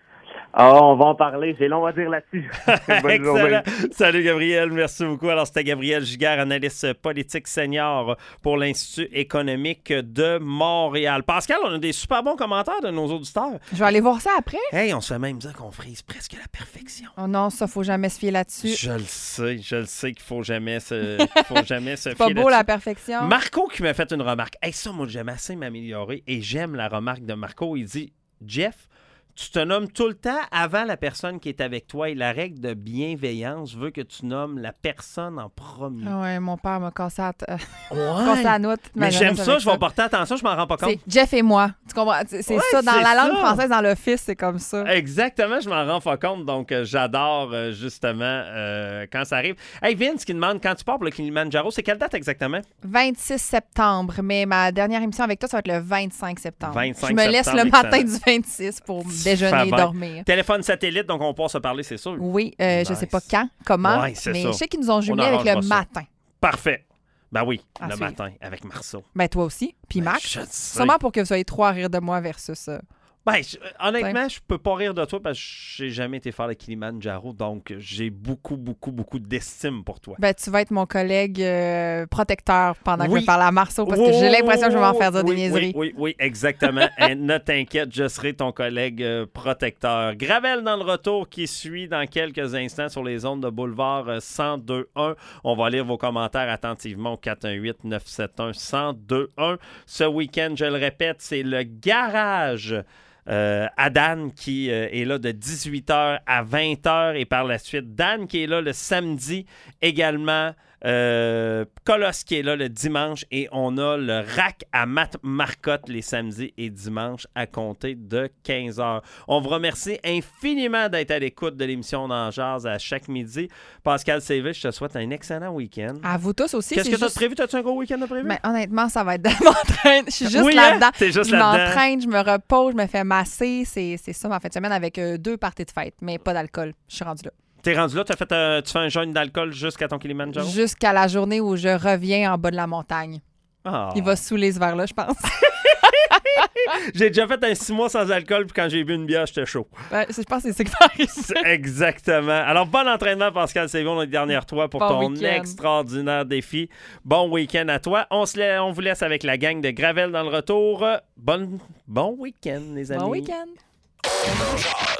On va en parler. J'ai long à dire là-dessus. Bonne journée. Salut Gabriel, merci beaucoup. Alors, c'était Gabriel Giguère, analyste politique senior pour l'Institut économique de Montréal. Pascal, on a des super bons commentaires de nos auditeurs. Je vais aller voir ça après. Hey, on se fait même dire qu'on frise presque la perfection. Oh non, ça, faut jamais se fier là-dessus. Je le sais qu'il faut jamais se fier là-dessus. C'est pas beau la perfection. Marco qui m'a fait une remarque. Hey, ça, moi, j'aime assez m'améliorer et j'aime la remarque de Marco. Il dit, Jeff, tu te nommes tout le temps avant la personne qui est avec toi et la règle de bienveillance veut que tu nommes la personne en premier. Oui, mon père m'a cassé la note. Mais j'aime ça, je vais porter attention, je m'en rends pas compte. C'est Jeff et moi. Tu comprends? C'est ça, dans la langue française, dans l'office, c'est comme ça. Exactement, je m'en rends pas compte, donc j'adore justement quand ça arrive. Hey Vince qui demande, quand tu pars pour le Kilimanjaro, c'est quelle date exactement? 26 septembre, mais ma dernière émission avec toi, ça va être le 25 septembre. 25 je me laisse le matin du 26 pour déjeuner et dormir. Téléphone satellite, donc on pourra se parler, c'est sûr. Oui, nice. Je sais pas quand, comment, mais ça. Je sais qu'ils nous ont jumelé avec le matin. Parfait. Ben oui, le matin, avec Marceau. Ben toi aussi, puis Max. Sûrement pour que vous soyez trois à rire de moi versus... Ben, honnêtement, je peux pas rire de toi parce que j'ai jamais été faire le Kilimanjaro, donc j'ai beaucoup d'estime pour toi. Ben, tu vas être mon collègue protecteur pendant que je parle à Marceau parce que j'ai l'impression que je vais m'en faire dire des niaiseries. Oui, exactement. Et ne t'inquiète, je serai ton collègue protecteur. Gravel dans le retour qui suit dans quelques instants sur les ondes de Boulevard 102.1. On va lire vos commentaires attentivement au 418-971-1021. Ce week-end, je le répète, c'est le garage à Dan qui est là de 18h à 20h et par la suite Dan qui est là le samedi également. Colosse qui est là le dimanche et on a le rack à Matt Marcotte les samedis et dimanches à compter de 15h. On vous remercie infiniment d'être à l'écoute de l'émission Dans Jazz à chaque midi. Pascal Séville, je te souhaite un excellent week-end. À vous tous aussi. Qu'est-ce que tu as prévu? As-tu un gros week-end de prévu? Ben, honnêtement, ça va être de m'entraîner. Je suis juste oui, là-dedans. T'es juste je là-dedans. m'entraîne, je me repose, je me fais masser. C'est ça ma fin de semaine avec 2 parties de fête, mais pas d'alcool. Je suis rendue là. T'es rendu là, tu fais un jeûne d'alcool jusqu'à ton Kilimanjaro? Jusqu'à la journée où je reviens en bas de la montagne. Oh. Il va saouler ce verre-là, je pense. J'ai déjà fait un 6 mois sans alcool, puis quand j'ai bu une bière, j'étais chaud. Ouais, je pense que c'est ça qui va arriver. Exactement. Alors, bon entraînement, Pascal Sévon, on est derrière toi pour bon ton week-end. extraordinaire défi. Bon week-end à toi. On vous laisse avec la gang de Gravel dans le retour. Bon week-end, les amis. Bon week-end.